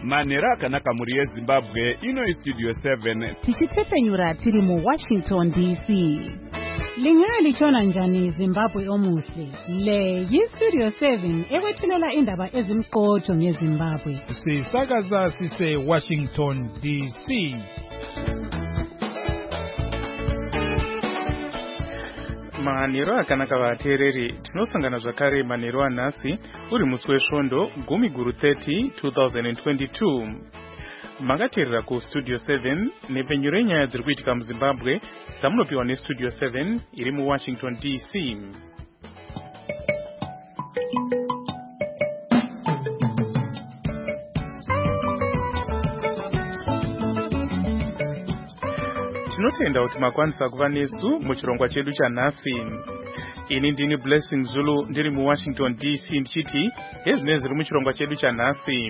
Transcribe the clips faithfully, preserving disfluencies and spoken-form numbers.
manhero akanaka muri yezimbabwe. Ino istudio seven tichitsepenyura tiri muWashington D C. Lingaya lichona njani Zimbabwe omuhle. Le yistudio seven ekwethulela indaba ezimqotho ngeZimbabwe. Sisakaza sise Washington D C. Manhero akanaka vateereri, tinosangana zvakare manhero anhasi uri musi wesvondo gumi guru thirty twenty twenty-two. Makateerera kustudio seven nepenyuro yenyaya dziri kuitika muZimbabwe dzamunopiwa nestudio seven iri muWashington D C. Tinotenda kuti makwanisa kuva nesu muchirongwa chedu chanhasi. Ini ndini Blessing Zulu ndiri muWashington D C ndichiti hezvinenge zviri muchirongwa chedu chanhasi.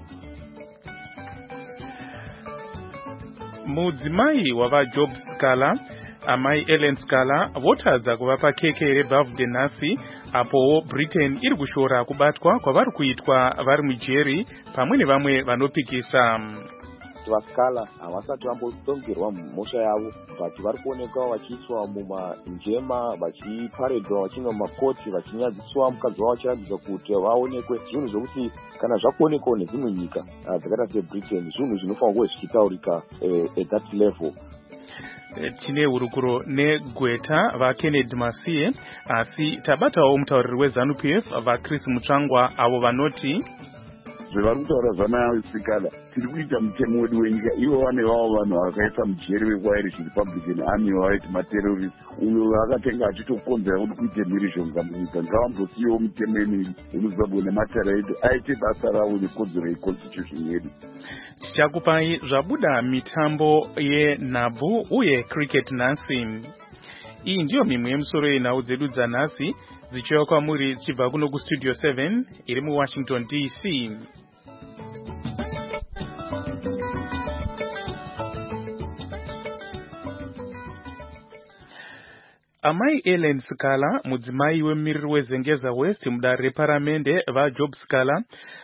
Mudzimai wava Job Scala, amai Ellen Scala, votadza kuvapa keke rebirthday nhasi apo Britain iri kushora kubatwa kwavari kuitwa vari mujeri pamwe nevamwe vanopikisa. Vaskala havasati vambotongerwa mhosva yavo, but vari kuonekwa vachiiswa mumanjema, vachiparedwa vachinwa makoti, vachinyadziswa mukadzi wavo vachiratidza kuti vaonekwe. Zvinhu zvokuti kana zvakuonekwawo nedzimwe nyika dzakaita seBritain, zvinhu zvinofanira kuve zvichitaurika at that level. Tine hurukuro negweta vaKennedy Masiye, asi tabatawo mutauriri weZANU-P F vaChris Mutsvangwa avo vanoti zvevari kutaura zvanasikala tiri kuita mutemo wedu wenyika. Ivo vane vavo vanhu vakaisa mujeri weIrish Republican Army vaiti materrorist, uyo akatenga achitokonzera kuti kuite mhirizhonga munyika. Ngavambosiyiwo mitemo yenyika yemuZimbabwe nematara edu aite basa ravo nekodzero yeconstitution yedu. Tichakupai zvabuda mitambo yenhabvu uye cricket nhasi. Iyi ndiyo mimwe yemusoro yenhau dzedu dzanhasi dzichiuya kwamuri dzichibva kuno kustudio seven iri muWashington D C. Amai Ellen Scala, mudzimai wemumiriri weZengeza West mudare reparamende vaJob Scala,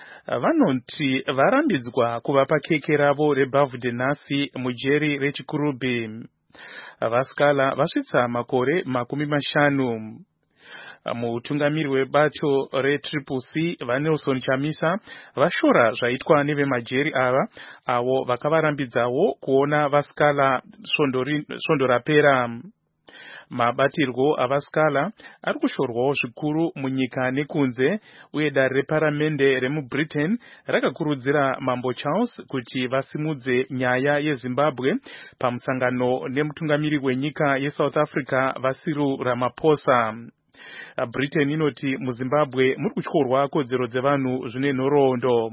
vanoti varambidzwa kuvapa keke ravo rebirthday nhasi mujeri rechikurubhi. VaScala vasvitsa makore makumi mashanu. Mutungamiri webato reTriple C vaNelson Chamisa vashora zvaitwa nevemajeri ava avo vakavarambidzawo kuona vaScala svondo rapera. Mabatirwo avaScala ari kushorwawo zvikuru munyika nekunze, uye dare reparamende remuBritain rakakurudzira Mambo Charles kuti vasimudze nyaya yeZimbabwe pamusangano nemutungamiri wenyika yeSouth Africa Cyril Ramaphosa. Britain inoti muZimbabwe muri kutyorwa kodzero dzevanhu zvine nhoroondo.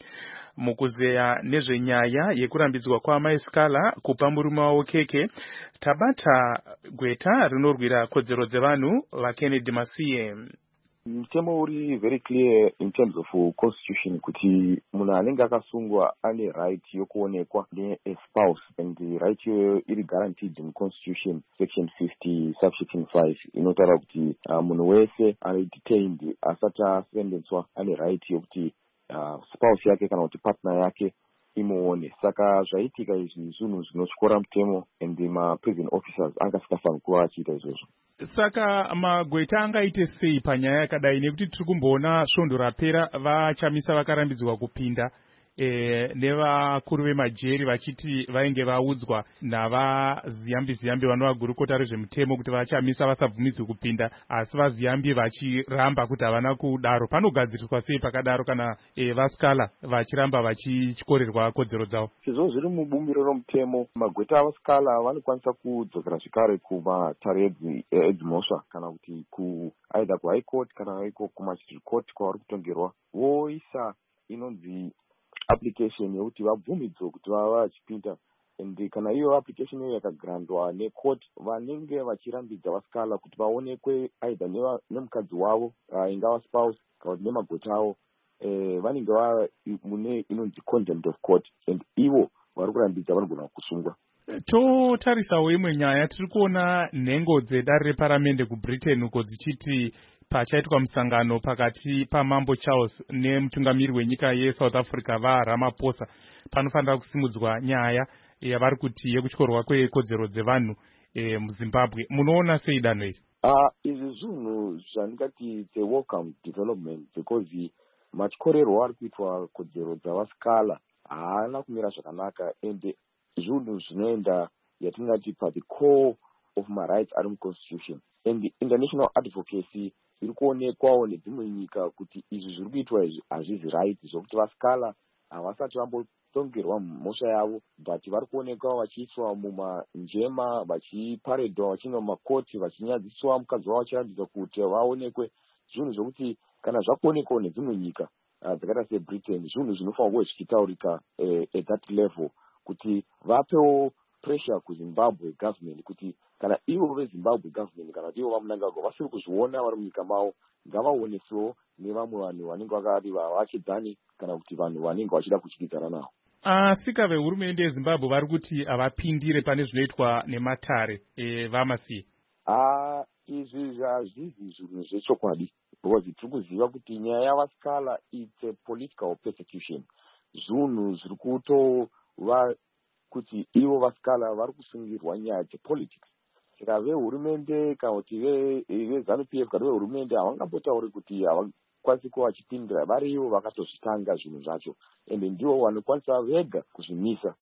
Mukuzeya nezvenyaya yekurambidzwa kwaamai Scala kupa murume wavo keke, tabata gweta rinorwira kodzero dzevanhu vaKennedy Masiye. Mutemo uri very clear in terms of constitution kuti munhu anenge akasungwa ane right yokuonekwa ne-spouse, and the right yoyo iri guaranteed in constitution section fifty subsection five inotaura kuti uh, munhu wese ari detained asati asendenswa ane right yokuti uh, spouse yake kana kuti partner yake imuone. Saka zvaitika izvi zvinhu zvinotyora mutemo, and ma-prison officers anga sikafanira kuva achiita izvozvo. Saka magweta angaite sei panyaya yakadai, nekuti tiri kumboona svondo rapera vaChamisa vakarambidzwa kupinda e, nevakuru vemajeri vachiti vainge vaudzwa navaziyambi ziyambi vanovagurukota rezvemutemo kuti vaChamisa vasabvumidzwe kupinda, asi vaziyambi vachiramba kuti havana kudaro. Panogadziriswa sei pakadaro kana e, vaScala vachiramba vachikorerwa kodzero dzavo? Sezvo zviri mubumbiro romutemo, magweta avaScala vanokwanisa kudzokera zvekare kumatare edzimhosva kana kuti ku either kuHigh Court kana iko kuMagistrate Court kwavari kutongerwa, voisa inonzi application yekuti vabvumidzwe kuti vava vachipinda, and kana iyo application iyo yakagrandwa necourt, vanenge vachirambidza vaScala kuti vaonekwe either nemukadzi wavo uh, ingava spouse kana kuti nemagweta avo eh, vanenge vava mune inonzi contempt of court, and ivo vari kurambidza vanogona kusungwa. Totarisawo imwe nyaya, tiri kuona nhengo dzedare reparamende kuBritain uko dzichiti pachaitwa musangano pakati paMambo Charles nemutungamiri wenyika yeSouth Africa vaRamaphosa panofanira kusimudzwa nyaya yavari kuti yekutyorwa kwekodzero dzevanhu e, muZimbabwe. Munoona sei danho iri? Uh, izvi zvinhu zvandingati it's a welcome development because matyorerwo ari kuitwa kodzero dzavasikala haana kumira zvakanaka ende zvinhu zvinoenda yatingati pathi core of my rights ari muconstitution and the international advocacy iri kuonekwawo nedzimwe nyika kuti izvi zviri kuitwa izvi hazvizi right zvokuti vasikala havasati vambotongerwa mhosva yavo but vari kuonekwa vachiiswa mumanjema vachiparedwa vachienda mumakoti vachinyadziswa mukadzi wavo vachirambidza kuti vaonekwe zvinhu zvokuti kana zvakuonekwawo nedzimwe nyika uh, dzakaita sebritain zvinhu zvinofanira kuve zvichitaurika uh, at that level kuti vapewo pressure kuZimbabwe government kuti kana ivo veZimbabwe government kana ivo vamunangagwa vasiri kuzviona vari munyika mavo ngavaonesewo nevamwe vanhu vanenge vakati vachidzani kana kuti vanhu vanenge vachida kutyidzana navo. Asika vehurumende yeZimbabwe vari kuti havapindire pane zvinoitwa nematare e, vamasiye. Ah, izvi zvazvizi zvinhu zvechokwadi because tiri kuziva kuti nyaya yavasikala it's a political persecution. Zvinhu zviri kutova kuti ivo vasikala vari kusungirwa nyaya dzepolitics. Saka vehurumende kana kuti veZANU P F kana vehurumende havangambotauri kuti havakwanisi kuva vachipindira vari ivo vakatozvitanga zvinhu zvacho ende ndivo vanokwanisa vega kuzvimisa.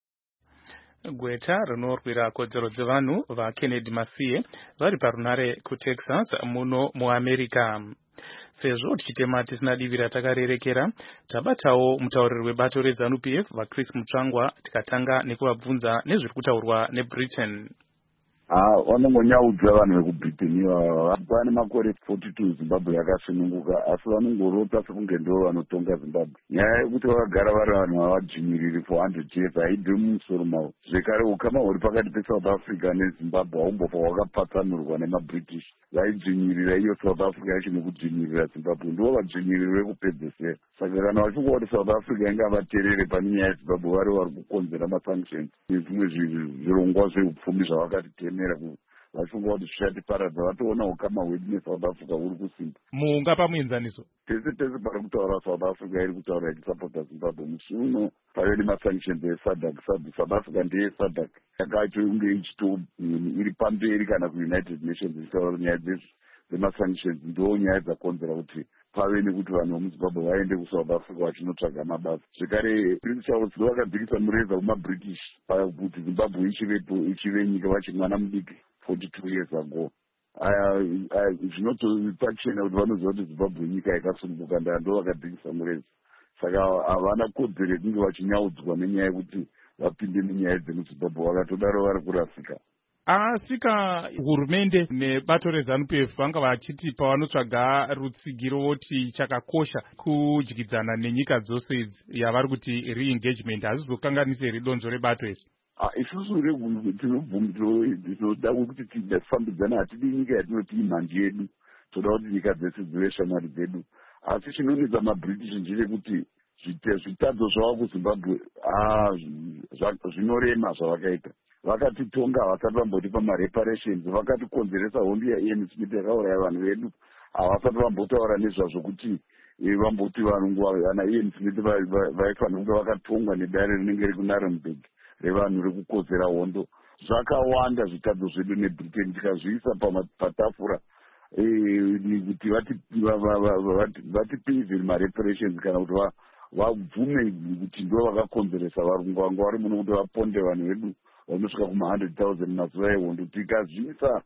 Gweta rinorwira kodzero dzevanhu vaKennedy Masiye vari parunare kuTexas muno muAmerica. Sezvo tichitema tisina divi ratakarerekera, tabatawo mutauriri webato reZANU P F vaChris Mutsvangwa tikatanga nekuvabvunza nezviri kutaurwa neBritain. Ah, vanongonyaudza vanhu vekuBritain ivava pane makore forty-two Zimbabwe yakasununguka asi vanongorota sekunge ndo vanotonga Zimbabwe. Nyaya yekuti vakagara vari vanhu havadzvinyiriri for one hundred years haibve mumusoro mavo. Zvekare ukama huri pakati peSouth Africa neZimbabwe haumbofa hwakapatsanurwa nemaBritish. Vaidzvinyirira iyo South Africa yacho nekudzvinyirira Zimbabwe ndivo vadzvinyiriri vekupedzesera. Saka kana vachingova kuti South Africa inga vaterere pane nyaya yeZimbabwe vari vari kukonzera masanctions nezvimwe zvirongwa zveupfumi zvavakatitema vachifunga kuti zvichatiparadza vatoona ukama hwedu neSouth Africa huri kusimba. Mungapa muenzaniso? Tese tese pari kutaura South Africa iri kutaura ichisapota Zimbabwe. Musi uno pave nemasanctions eSADC. South Africa ndeye SADC yakacho unge ichito iri pamberi kana kuUnited Nations ichitaura nyaya dzemasanctions ndo nyaya dzakonzera kuti pave nekuti vanhu vemuZimbabwe vaende kuSouth Africa vachinotsvaga mabasa. Zvekare Prince Charles vakadzikisa mureza kumaBritish kuti Zimbabwe ichivepo ichive nyika vachiri mwana mudiki forty-two years ago. Aya zvinotopachena kuti vanoziva kuti Zimbabwe nyika yakasununguka ndo vakadzikisa mureza. Saka havana kodzero yekunge vachinyaudzwa nenyaya yekuti vapinde nenyaya dzemuZimbabwe vakatodaro vari kurasika. Asika hurumende nebato reZANU P F vanga vachiti pavanotsvaga rutsigiro voti chakakosha kudyidzana nenyika dzose idzi yavari kuti re-engagement hazizokanganisiri donzvo rebato iri. Isusu tinoda kuti tidafambidzana hatidi nyika yatinoti imhanji yedu toda kuti nyika dzese dzive shamwari dzedu asi chinonetsa maBritish ndechekuti zvitadzo zvavo kuZimbabwe zvinorema zvavakaita. Vakatitonga havasati vambotipa mareparations vakatikonzeresa hondo yaIan Smith yakauraya vanhu vedu havasati vambotaura nezvazvo kuti vamboti vanhu vana Ian Smith vaifanira kunge vakatongwa nedare rinenge riri kuNarrenburg revanhu rekukodzera hondo. Zvakawanda zvitadzo zvedu neBritain tikazviisa patafura kuti vatipe mareparations kana kuti vabvume kuti ndo vakakonzeresa varungu vanga vari muno kuti vaponde vanhu vedu vanosvika kuma one hundred thousand mazuva ehondo. Tikazviisa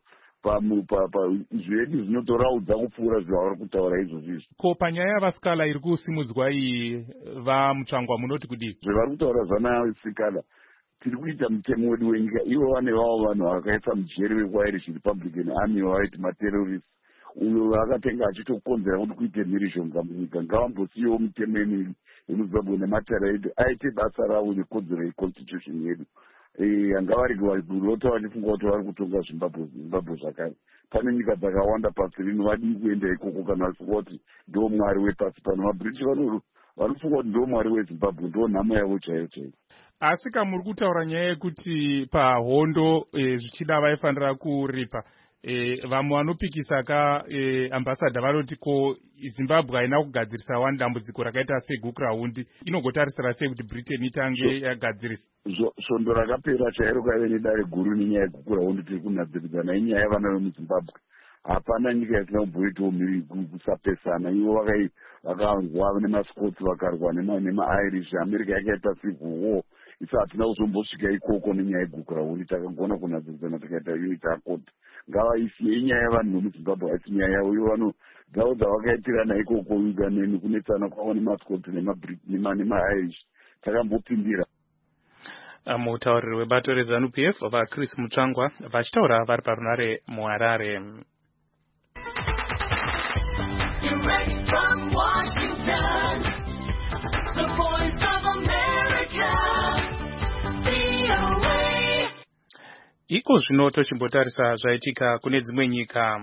zvedu zvinotoraudza kupfuura zvavari kutaura izvozvizvi. Ko panyaya yavasikala iri kusimudzwa iyi vaMutsvangwa munoti kudii? Zvevari kutaura zvanasikala tiri kuita mutemo wedu wenyika ivo vane vavo vanhu vakaisa mujeri weIrish Republican Army vavaiti materrorists uyo vakatenga achitokonzera kuti kuite mhirizhonga munyika. Ngavambosiyiwo mutemo yemuZimbabwe nematare edu aite basa ravo nekodzero yeconstitution yedu. Hangavarigi kurota vachifunga kuti vari kutonga Zimbabwe zvakare. Pane nyika dzakawanda pasi rino vadii kuenda ikoko kana vachifunga kuti ndo mwari wepasi pano. maBritish vanofunga kuti ndo mwari weZimbabwe ndo nhamo yavo chaiyo chaiyo. Asika muri kutaura nyaya yekuti pahondo zvichida vaifanira kuripa e, vamwe vanopikisa ka e, ambassador vanoti ko Zimbabwe haina kugadzirisa wani dambudziko rakaita segukiraundi, inogotarisira sei kuti Britain itange yagadzirisa? Svondo rakapera chairo kaive nedare guru nenyaya yegukiraundi tiri kunadziridzana inyaya yavana vemuzimbabwe. Hapana nyika yasina kumboitawo mhiri kusapesana. Ivo vakarwa nemascots, vakarwa nemairish. America yakaita civil war. Isa hatina kuzombosvika ikoko nenyaya yegukiraundi. Takagona kunadziridzana tikaita unit accord. Ngavaisiye inyaya yavanhu vemuzimbabwe asi nyaya yavo ivo vano dzavo dzavakaitirana ikoko nekunetsana kwavo nemascots nemairish. Takambopindira. Mutauriri webato reZANU P F vaChris Mutsvangwa vachitaura vari parunare muHarare. Direct from Washington, the voice of America, V O A. Iko zvino tochimbotarisa zvaitika kune dzimwe nyika.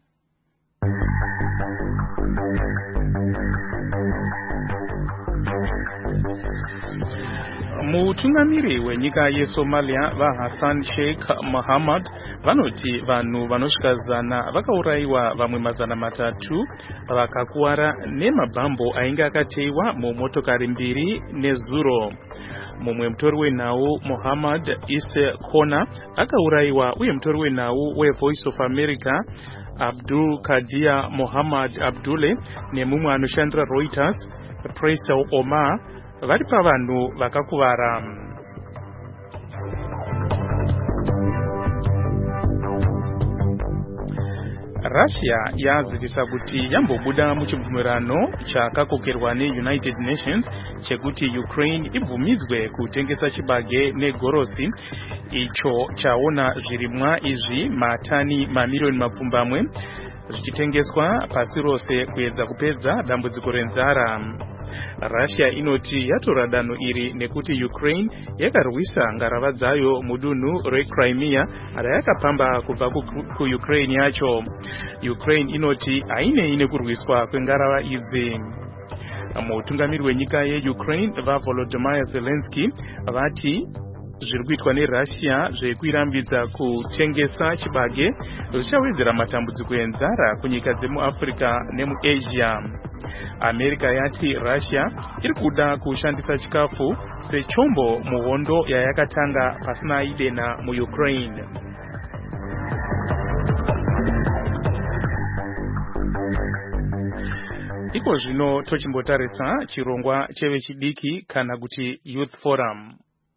Mutungamiri wenyika yeSomalia vaHassan Sheikh Mohamud vanoti vanhu vanosvika zana vakaurayiwa, vamwe mazana matatu vakakuwara nemabhambo ainge akateiwa mumotokari mbiri nezuro. Mumwe mutori wenhau Mohammed Isse Kona akaurayiwa, uye mutori wenhau weVoice of America Abdul Kadia Mohammed Abdule nemumwe anoshandira Reuters Presel Omar vari pavanhu vakakuvara. Russia yazivisa kuti yambobuda muchibvumirano chakakokerwa neUnited Nations chekuti Ukraine ibvumidzwe kutengesa chibage negorosi, icho chaona zvirimwa izvi matani mamiliyoni mapfumbamwe zvichitengeswa pasi rose kuedza kupedza dambudziko renzara. Russia inoti yatora danho iri nekuti Ukraine yakarwisa ngarava dzayo mudunhu reCrimea rayakapamba kubva kuUkraine yacho. Ukraine inoti hainei nekurwiswa kwengarava idzi. Mutungamiri wenyika yeUkraine vaVolodymyr Zelensky vati zviri kuitwa neRussia zvekuirambidza kutengesa chibage zvichawedzera matambudziko enzara kunyika dzemuAfrica nemuAsia. America yati Russia iri kuda kushandisa chikafu sechombo muhondo yayakatanga pasina idena muUkraine. Iko zvino tochimbotarisa chirongwa chevechidiki kana kuti Youth Forum.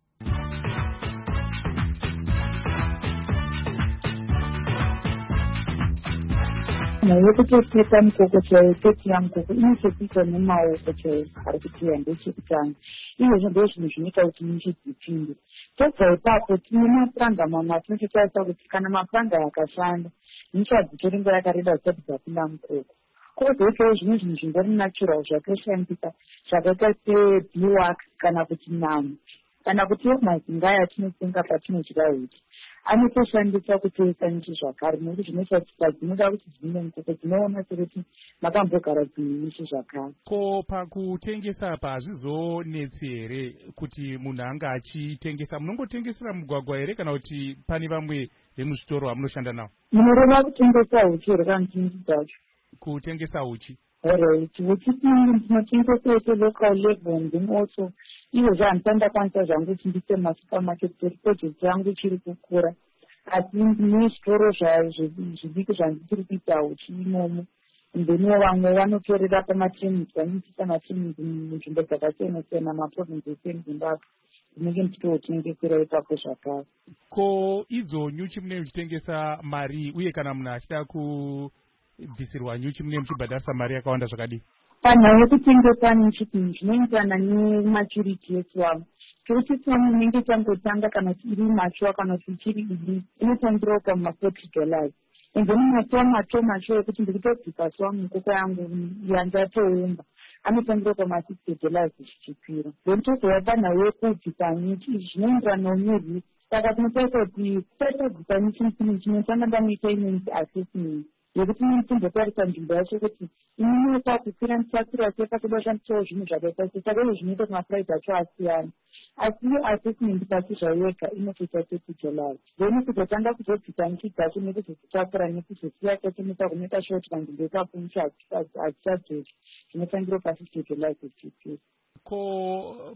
Yekutopeta mukoko chaiyo totiya mukoko inochekuita nemaoko chaiyo ari kutiya ndechekutanga. Izvozvo ndo zvinhu zvinoita kuti nyuchi dzipinde. Tobva ipapo tine mapuranga mamwe atinototarisa kuti kana mapuranga yakashanda nyuchi hadzitoringa yakareba zvisati dzapinda mukoko. Kozoitawo zvimwe zvinhu zvingori natural zvakashandisa zvakaita sebeewax kana kuti namo kana kuti mazinga atinotenga patinodya huchi anotoshandisa kutoisa nyuchi zvakare, nekuti zvinoita kuti padzinoda kuti dzine mukoko dzinoona sekuti makambogara dzine nyuchi zvakare. Ko pakutengesa pa hazvizonetsi here kuti munhu anga achitengesa? Munongotengesera mugwagwa here kana kuti pane vamwe vemuzvitoro vamunoshanda navo? Munoreva kutengesa huchi here kana nyuchi dzacho? Kutengesa huchi. Alright, huchi tinotengesa ito local level ndimo also. Iyo zvahandisanda kwanisa zvangu kuti ndise masupermarket kuti project yangu chiri kukura. Asi nezvitoro zvidiki zvandiri kuita huchi imomo. Ndeniwo vamwe vanotorera pamatrainings, vanoitisa matrainings munzvimbo dzakasiyana-siyana maprovince eZimbabwe. Ndinenge ndichitotengesera ipapo zvakare. Ko idzo nyuchi munenge muchitengesa mari, uye kana munhu achida kubvisirwa nyuchi munenge muchibhadharisa mari yakawanda zvakadii? Panhau yekutengesa nyuchi zvinoenderana nematurity yeswamu. Kuti swamu inenge changotanga kana iri macho kana kuti ichiri idiki inotangirawo pamaforty dollars. Ende mumato mato macho ekuti ndikutobvisa swamu mukoko yangu yandatoumba anotangirawo pamasixty dollars zvichikwira. Then tozouya panhau yekubvisa nyuchi zvinoenderana nerwisi. Saka tinotaura kuti tatobvisa nyuchi chinotanga ndamuita imweni assessment yekuti munotombotarisa nzvimbo yacho kuti inoita kukwira mutakura seka toda kushandisawo zvinhu zvakaita sesaka izvo zvinoita kuti mapuraizi acho asiyana. asi iyo assessment pasi zvayega inotoita thirty July. Then kutotanga kuzodzika nyuchi dzacho nekuzodzitakura nekuzosiya totomisa kunoita shoti panzvimbo ikapumusha hadzichadzeki zvinotangira pa-fifty July fifty-two. Ko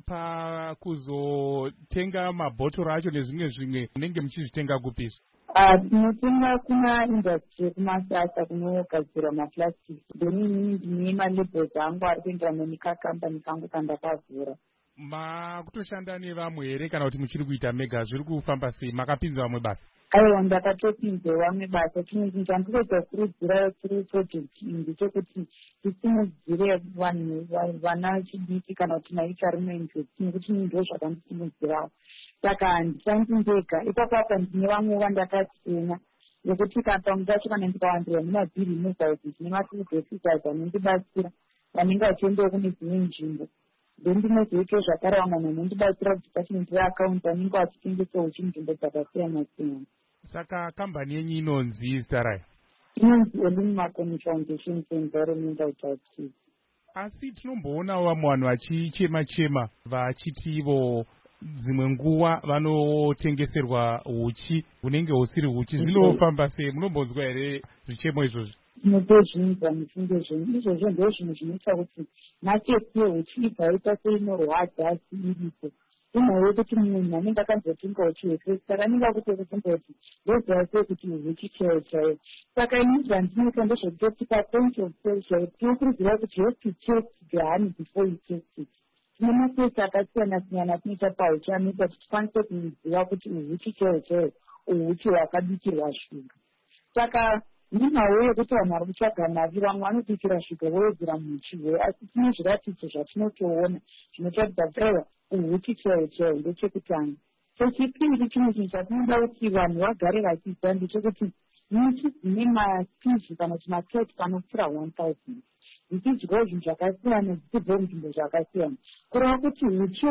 pakuzotenga mabhotoro acho nezvimwe zvimwe munenge muchizvitenga kupisa? Tinotenga kuna industry kumasasa kunogadzirwa maplastic. Then inini ndine malabels angu ari kuenderana nekakambani kangu kandakavhura. Makutoshanda nevamwe here kana kuti muchiri kuita mega? Zviri kufamba sei? Makapinza vamwe basa? Aiwa, ndakatopinza vamwe basa. Chinhu chandinoda kukurudzira tiri project iyi ndechekuti tisimudzire vanhu vana chidiki kana kuti maitarimenti nekuti ndo zvakandisimudzirawo. Saka handisandi ndega, ipapo apa ndine vamwe vandakasiyana yekuti pamwe pacho kana ndikawandira nemabhiri muzauzi zvine mafudhesisas anondibatsira vanenge vachiendawo kune dzimwe nzvimbo. Then ndinozoite zvakare vamwe vanondibatsira kudepartment reakaunti vanenge vachitengesa uchi nzvimbo dzakasiyana siyana. Saka kambani yenyu inonzi zita rayo? Inonzi Olin Makoni Foundation for Environmental Justice. Asi tinomboonawo vamwe vanhu vachichema chema vachitivo dzimwe nguva vanotengeserwa uchi hunenge husiri uchi. Zvinofamba sei? Munombonzwa here zvichemo izvozvi? Tinotozvinzwa mufunge zvenyu izvozvo ndo zvinhu zvinoita kuti maketi yehuchi ibvaita seinorwadza asi iripo. Imwe yekuti munhu anenge akanzotenga uchi hwese saka anenge akutokufunga kuti ndoziva sei kuti uchi chaiwo chaiwo. Saka ini zvandinoita ndezvekutoti papoint of sale tinokurudzira kuti you have to test the honey before you test it. Tine maketi akasiyana siyana tinoita pauchi anoita kuti tikwanise kuziva kuti uchi chaiwo chaiwo uchi hwakabikirwa shuga. Saka ndinawo yekuti vanhu vari kutsvaga mari vamwe vanobikira shuga vowedzera muchi hwe, asi tine zviratidzo zvatinotoona zvinotaridza kuti aiwa uchi chaiwo chaiwo ndechekutanga. Chechipiri chimwe chinhu chatinoda kuti vanhu vagare vachiziva ndechekuti nyuchi dzine maspishi kana kuti maketi panopfuura one thousand dzichidyawo zvinhu zvakasiyana dzichibva munzvimbo zvakasiyana, kureva kuti uchi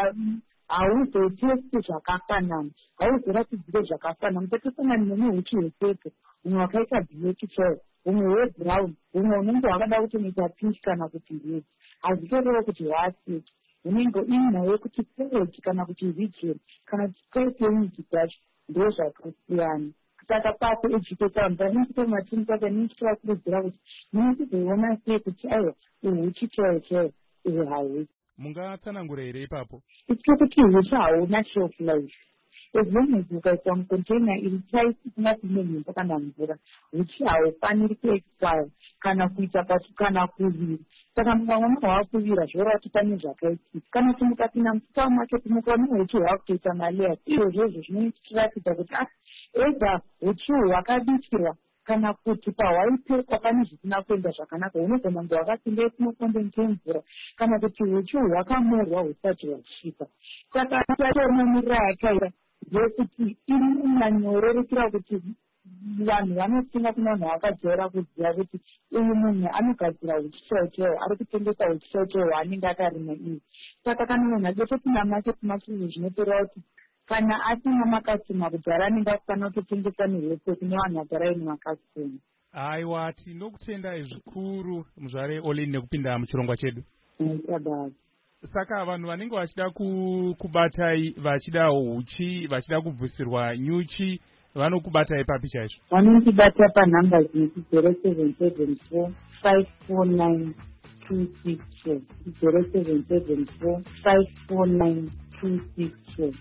hauzotesti zvakafanana, hauzoratidzike zvakafanana. Mutatosangana neuchi hwepepo, humwe hwakaita bleki chaiwo, humwe hwebrown, humwe hunenge hwakada kutonoita pinki kana kuti red. Hazvitoreva kuti hwaseti, hunenge inhau yekuti seweji kana kuti region kana kuti state yenyuchi dzacho ndo zvakasiyana. Saka papo educate vanhu vanekutomatini saka nichitovakurudzira kuti munochizoona sei kuti aiwa uchi chaiwo chaiwo uhu hauzi. Mungatsanangura here ipapo? Itiko kuti uchi hauna shelf life. As long as ukaisa mucontainer iri tight isina kuine mhepo kana mvura, uchi haufaniri kuexpire kana kuita pasi kana kuvira. Saka mumwe munhu hwakuvira zvoreva kuti pane zvakaitika. Kana kuti mukapinda musupamaketi mukaona uchi hwakutoita malayers, izvozvo zvinotiratidza kuti ah ega uchi hwakabikirwa kana kuti pahwaipekwa pane zvisina kuenda zvakanaka, hunogona kunge hwakapinda kunokondense mvura kana kuti uchi hwakamorwa husati hwasvika. Saka tatoona yakaita ndeyekuti inonyanyorerukira kuti vanhu vanotenga kuna vanhu vakajaira kuziva kuti uyu munhu anogadzira uchi chaiwo chaiwo, ari kutengesa uchi chaiwo chaiwo hwaanenge akarima iye. Saka kana munhu achitopinda maketi masvinhu zvinotoreva kuti kana asina makasitoma kudhara anenge afanira kutotengesa nehwese kune vanhu vagara ine makasitoma. Aiwa, tinokutendai zvikuru muzvare Olin nekupinda muchirongwa chedu. Baba. Saka vanhu vanenge vachida kubatai vachida uchi vachida kubvusirwa nyuchi vanokubatai papi chaizvo? Vanondibata panhamba dzinoti zero seven seven four five four nine two six four zero seven seven four five four nine two six four.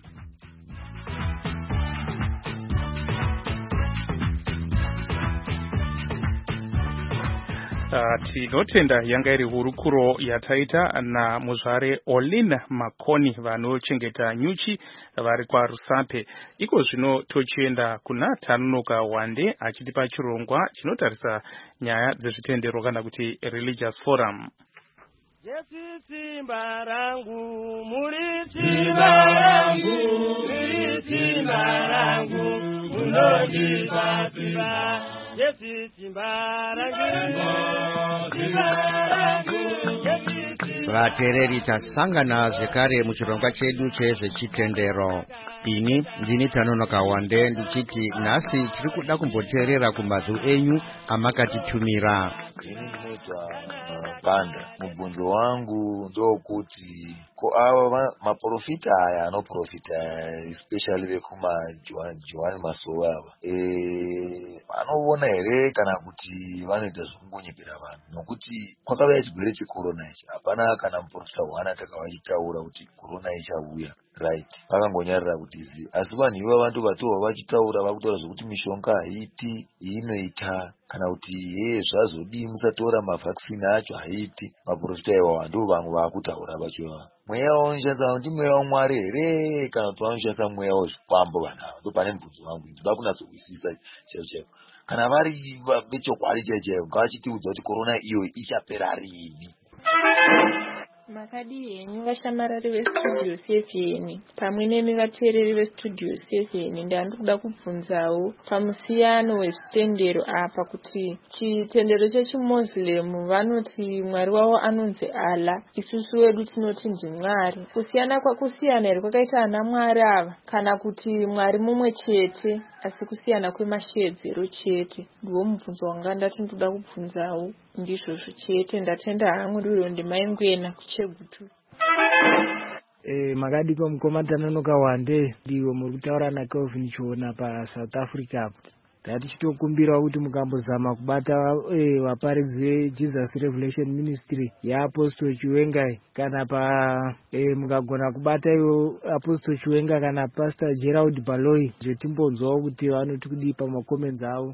Uh, tinotenda yanga iri hurukuro yataita namuzvare Olin Makoni vanochengeta nyuchi vari kwaRusape. Iko zvino tochienda kuna Tanunoka Wande achitipa chirongwa chinotarisa nyaya dzezvitendero kana kuti religious forum. Yesu simba rangu, muri simba rangu, muri simba rangu, munondipa simba. Yesu simba rangu, simba rangu, vateereri tasangana zvekare muchirongwa chedu chezvechitendero. Ini ndini Tanunoka Wande ndichiti nhasi tiri kuda kumboteerera kumazwi enyu amakatitumira. screening inoitwa panda. Mubvunzo wangu ndokuti ko ava maprofita aya anoprofita especially vekuma Joan Masowe ava eh vanoona here kana kuti vanoita zvokungonyepera vanhu, nokuti kwakauya chirwere checorona ichi hapana kana muprofita wana takavachitaura kuti corona ichauya right, vakangonyarira kuti izi, asi vanhu ivo vantu vatova vachitaura vakutaura zvokuti mishonga haiti inoita kana kuti ye zvazodii musatora mavhaccine acho haiti. Maprofita iwawa ndo vamwe vakutaura vachova mweya unoshandisa kuti mweya waMwari here kana kuti vanoshandisa mweya wezvikwambo vanhu ava. Ndo pane mubvunzo wangu ndoda kunatsokuzwisisa chaivo chaivo kana vari vechokwadi chaivo chaivo ngavachitiudza kuti corona iyo ichapera rini. Makadi henyu vashamarari vestudio seven pamwe nemi vateereri vestudio seven ndandi kuda kubvunzawo pamusiyano wezvitendero apa kuti chitendero chechimozilemu vanoti mwari wavo anonzi Allah, isusu wedu tinoti ndimwari. Kusiyana kwakusiyana here kwakaita ana mwari ava kana kuti mwari mumwe chete asi kusiyana kwemashedzero chete? Ndiwo mubvunzo wanga ndati ndoda kubvunzawo ndizvozvo chete. Ndatenda hangu riro ndimaingwena kuchegutu. Eh, makadi kwa mkomatana nokawande ndiwo muri kutaura naKelvin Chiona paSouth Africa. Ndati chitokumbira kuti mukambozama kubata eh, vaparidzi veJesus Revelation Ministry yaApostle Chiwenga kana pa eh, mukagona kubata iwo Apostle Chiwenga kana Pastor Gerald Baloyi zvetimbonzwawo kuti vanoti kudii pamacomments avo.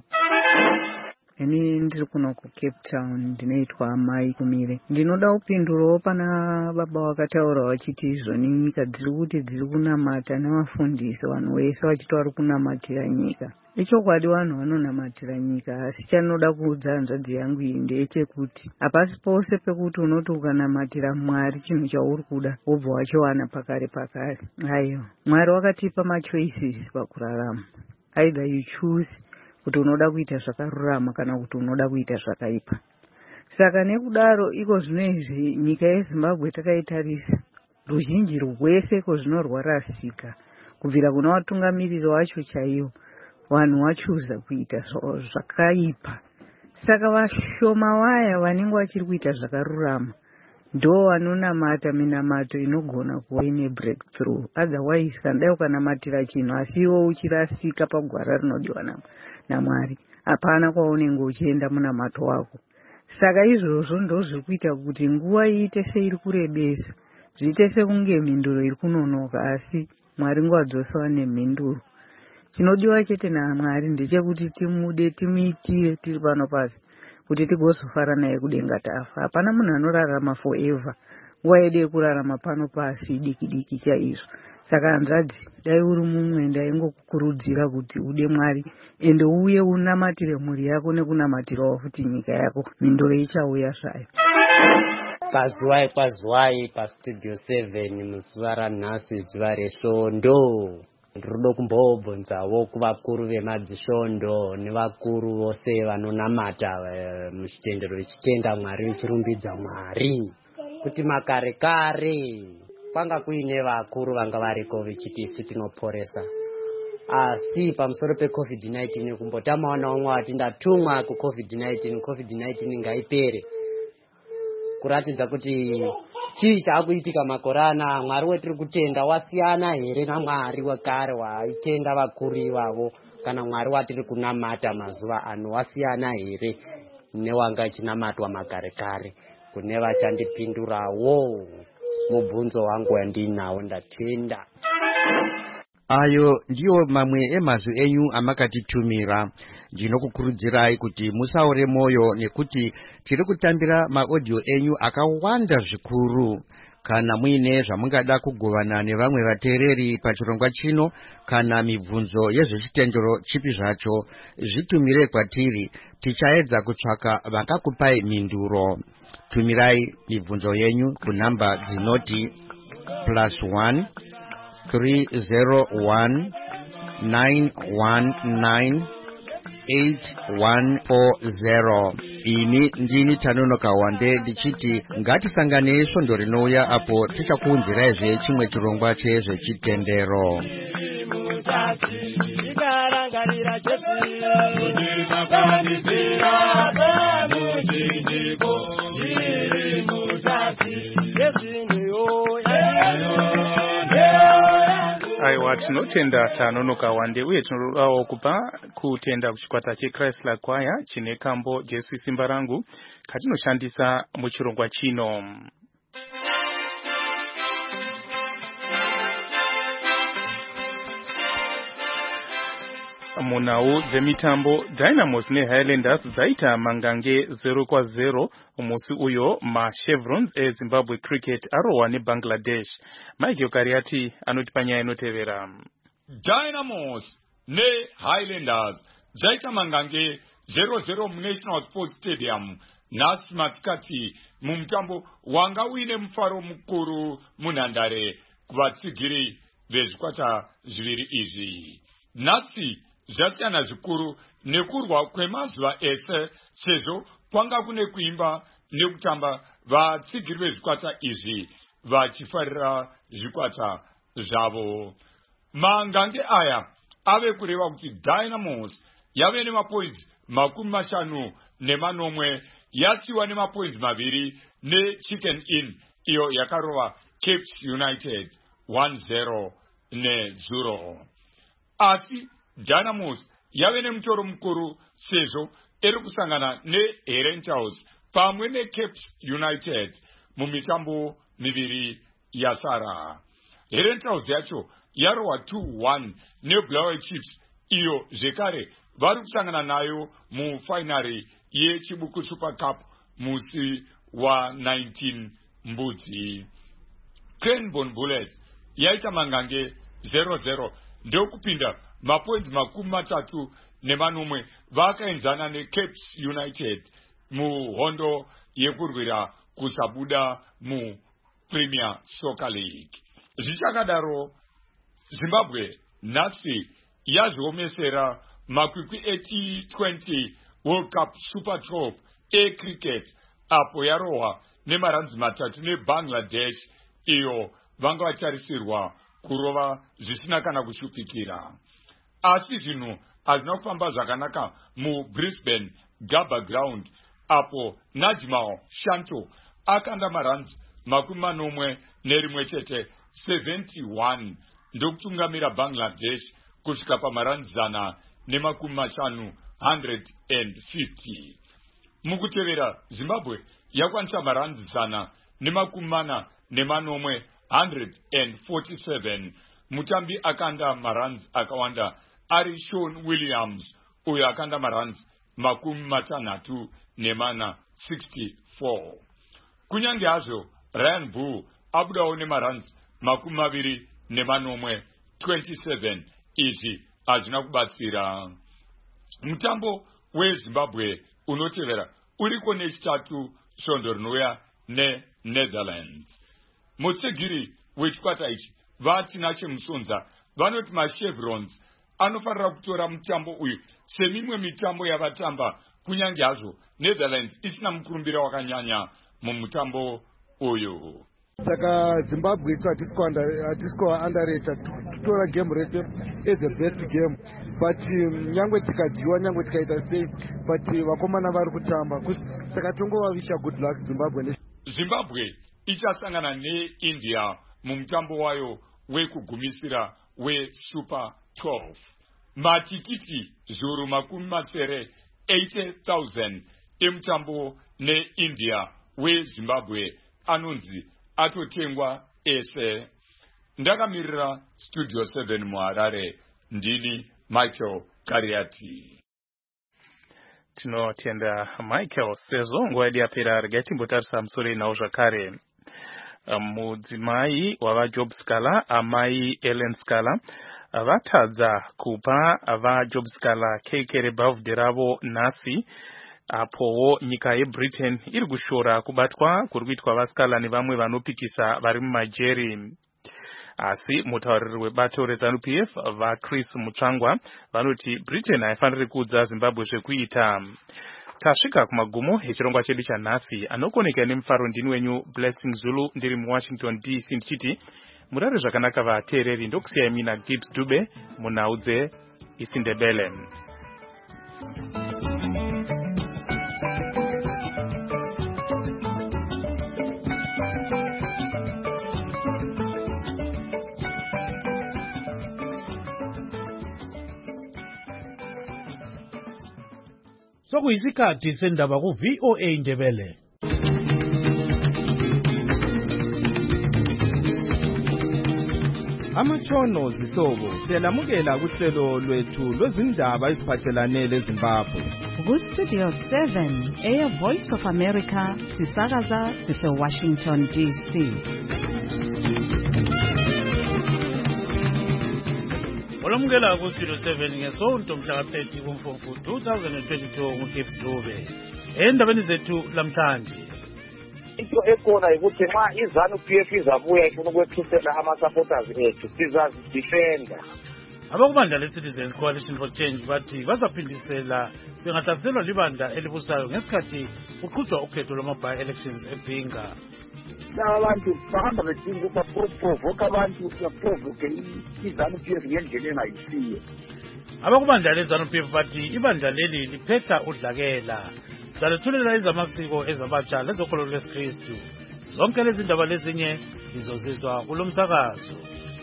Ini ndiri kuno ku Cape Town, ndinoitwa Amai Kumire. Ndinoda kupindurawo pana baba vakataura vachiti izvoni nyika dziri kuti dziri kunamata nevafundisi vanhu vese vachiti vari kunamatira nyika. Ichokwadi vanhu vanonamatira nyika, asi chanoda kuudza hanzvadzi yangu iyi ndechekuti hapasi pose pekuti unoti ukanamatira Mwari chinhu chauri kuda wobva wachiwana pakare pakare. Aiwa, Mwari wakatipa machoices pakurarama. Either you choose kuti unoda kuita zvakarurama kana kuti unoda kuita zvakaipa. Saka nekudaro iko zvinezvi nyika yeZimbabwe takaitarisa ruzhinji rwese ko zvinorwarasika kubvira kuna vatungamiriri vacho chaivo, vanhu vachuza kuita zvakaipa. Saka vashoma vaya vanenge vachiri kuita zvakarurama ndo vanonamata minamato inogona kuva ine breakthrough. Otherwise kandai ukanamatira chinhu asi iwo uchirasika pagwara rinodiwa naMwari, hapana kwaunenge uchienda munamato wako. Saka izvozvo ndo zviri kuita kuti nguva iite seiri kurebesa, zviite sekunge mhinduro iri kunonoka, asi Mwari nguva dzose wane mhinduro. Chinodiwa chete naMwari ndechekuti timude, timuitire tiri pano pasi kuti tigozofara naye kudenga tafa. Hapana munhu anorarama forever. Nguva yedu yekurarama pano pasi diki diki chaizvo. Saka hanzvadzi, dai uri mumwe ndaingokukurudzira kuti ude Mwari ende uye unamatire mhuri yako nekunamatirawo futi nyika yako, mhinduro ichauya zvayo. Pazuwai pazuwai paStudio seven muzuva ranhasi, zuva resvondo. Ndinoda kumbobvunzawo kuvakuru vemadzisvondo nevakuru vose vanonamata muchitendero chitenda Mwari, vichirumbidza Mwari kuti makare kare kwanga kuine vakuru vanga variko vichiti isu tinoporesa, asi pamusoro pecovid nineteen kumbotamawo naumwe wati ndatumwa kucovid nineteen, covid nineteen ngaipere, kuratidza kuti chii chaakuitika makore ana. Mwari wetiri kutenda wasiyana here naMwari wekare waitenda vakuru ivavo, kana Mwari watiri kunamata mazuva ano wasiyana here newanga chinamatwa makare kare? Kune vachandipindurawo mubvunzo wangu wandinawo, ndatenda. Ayo ndiyo mamwe emazwi enyu amakatitumira. Ndinokukurudzirai kuti musaore moyo nekuti tiri kutambira maaudio enyu akawanda zvikuru. Kana muine zvamungada kugovana nevamwe vateereri pachirongwa chino kana mibvunzo yezvechitendero chipi zvacho, zvitumire kwatiri, tichaedza kutsvaka vakakupai mhinduro. Tumirai mibvunzo yenyu kunamba dzinoti plus one three zero one nine one nine eight one four zero. Ini ndini Tanonoka Wande ndichiti ngatisangane svondo rinouya apo tichakuunziraizve chimwe chirongwa chezvechitendero. Ikarangarira Jesu, uh, tinotenda tanonoka wande uye tinodawo kupa kutenda kuchikwata cheChrysler Choir chine kambo Jesu simba rangu katinoshandisa muchirongwa chino. Munau dzemitambo Dynamos neHighlanders dzaita mangange zero kwa zero musi uyo maChevrons eZimbabwe Cricket arohwa neBangladesh. Mike Kariati anoti panyaya inotevera. Dynamos neHighlanders dzaita mangange zero zero muNational Sports Stadium nhasi masikati mumutambo wanga uine mufaro mukuru munhandare kuvatsigiri vezvikwata zviviri izvi. Nhasi zvasiyana zvikuru nekurwa kwemazuva ese sezvo kwanga kune kuimba nekutamba vatsigiri vezvikwata izvi vachifarira zvikwata zvavo. Mangange aya ave kureva kuti Dynamos yave nemapoints makumi mashanu nemanomwe yasiwa nemapoints maviri neChicken Inn iyo yakarova Cape United one zero nezuro. Asi Dynamos yave nemutoro mukuru sezvo iri kusangana neHerentals pamwe neCape United mumitambo miviri yasara. Herentals yacho yarohwa two one neBlaue Chiefs iyo zvekare vari kusangana nayo mufainari yechibuku Super Cup musi wa nineteen mbudzi. Cranbourne Bullets yaita mangange zero zero ndokupinda mapoints makumi matatu nemanomwe vakaenzana neCape United muhondo yekurwira kusabuda mu Premier Soccer League. Zvichakadaro Zimbabwe nhasi yazviomesera makwikwi eT twenty World Cup Super twelve ecricket apo yarohwa nemaranzi matatu neBangladesh iyo vanga vatarisirwa kurova zvisina kana kushupikira. Asi zvinhu hazvina kufamba zvakanaka mu Brisbane Gabba Ground apo Najmal Shanto akanda maranzi makumi manomwe nerimwe chete seventy-one ndokutungamira Bangladesh kusvika pamaranzi zana nemakumi mashanu one hundred fifty. Mukutevera Zimbabwe yakwanisa maranzi zana nemakumi mana nemanomwe one hundred forty-seven. Mutambi akanda maranzi akawanda ari Sean Williams uyo akanda maranzi makumi matanhatu nemana sixty-four. Kunyange hazvo Ryan Bull abudawo nemaranzi makumi maviri nemanomwe twenty-seven. Izvi hazvina kubatsira. Mutambo weZimbabwe unotevera uriko nechitatu svondo rinouya neNetherlands. Mutsigiri wechikwata ichi vatina chemusonza vanoti maChevrons anofanira kutora mutambo uyu semimwe mitambo yavatamba kunyange hazvo Netherlands isina mukurumbira wakanyanya mumutambo uyu. Saka Zimbabwe isu hatisiko underrated tutora game rate as the best game, but nyangwe tikadyiwa nyangwe tikaita sei, but vakomana vari kutamba, saka tongovavisha good luck Zimbabwe. Zimbabwe ichasangana neIndia mumutambo wayo wekugumisira weSuper twelve. Matikiti zviuru makumi masere eighty thousand emutambo neIndia weZimbabwe anonzi atotengwa ese. Ndakamirira Studio seven muHarare, ndini Michael Kariati. Tinotenda Michael Sezo nguva yedu yapera regai timbotarisa musoro inawo zvakare. Mudzimai wavaJob Scala amai Ellen Scala vatadza kupa vaJob Scala keke rebhavhudhe ravo nhasi apowo nyika yeBritain iri kushora kubatwa kuri kuitwa vaScala nevamwe vanopikisa vari mumajeri. Asi mutauriri webato reZANU-P F vaChris Mutsvangwa vanoti Britain haifaniri kuudza Zimbabwe zvekuita. Tasvika kumagumo echirongwa chedu chanhasi. Anokoneka nemufaro ndini wenyu Blessing Zulu ndiri muWashington D C ndichiti murare zvakanaka vateereri. Ndokusiyai mina Gibbs Dube munhau dzeIsindebele. sokuyisikhathi sendaba ku V O A Ndebele. Amatshono zihlobo siyalamukela kuhlelo lwethu lwezindaba eziphathelane leZimbabwe. Ku-Studio seven, Air Voice of America, sisakaza sise-Washington D C. Olamukela ku-Studio seven ngesonto mhla thirty kuMfumfu two thousand twenty-two nguGibbs Dube. Endabeni zethu lamhlanje. Into ekhona ukuthi nxa iZANU-P F izabuya ifuna ukwethusela ama-supporters ethu sizazidefenda. Abakubandla le-Citizens Coalition for Change bathi bazaphindisela bengahlaselwa libandla elibusayo ngesikhathi kuqhutshwa ukhetho lwama-by elections eBhinga. Laba bantu bahamba bedinga ukubaprovoka abantu baprovoke iZANU-P F ngendlela engayisiyo. Abakubandla le-ZANU-P F bathi ibandla leli liphetha udlakela. Salethulela izamasiko ezabatsha lezokholo lwesikristu. Zonke lezi ndaba lezinye izozizwa kulo msakazo.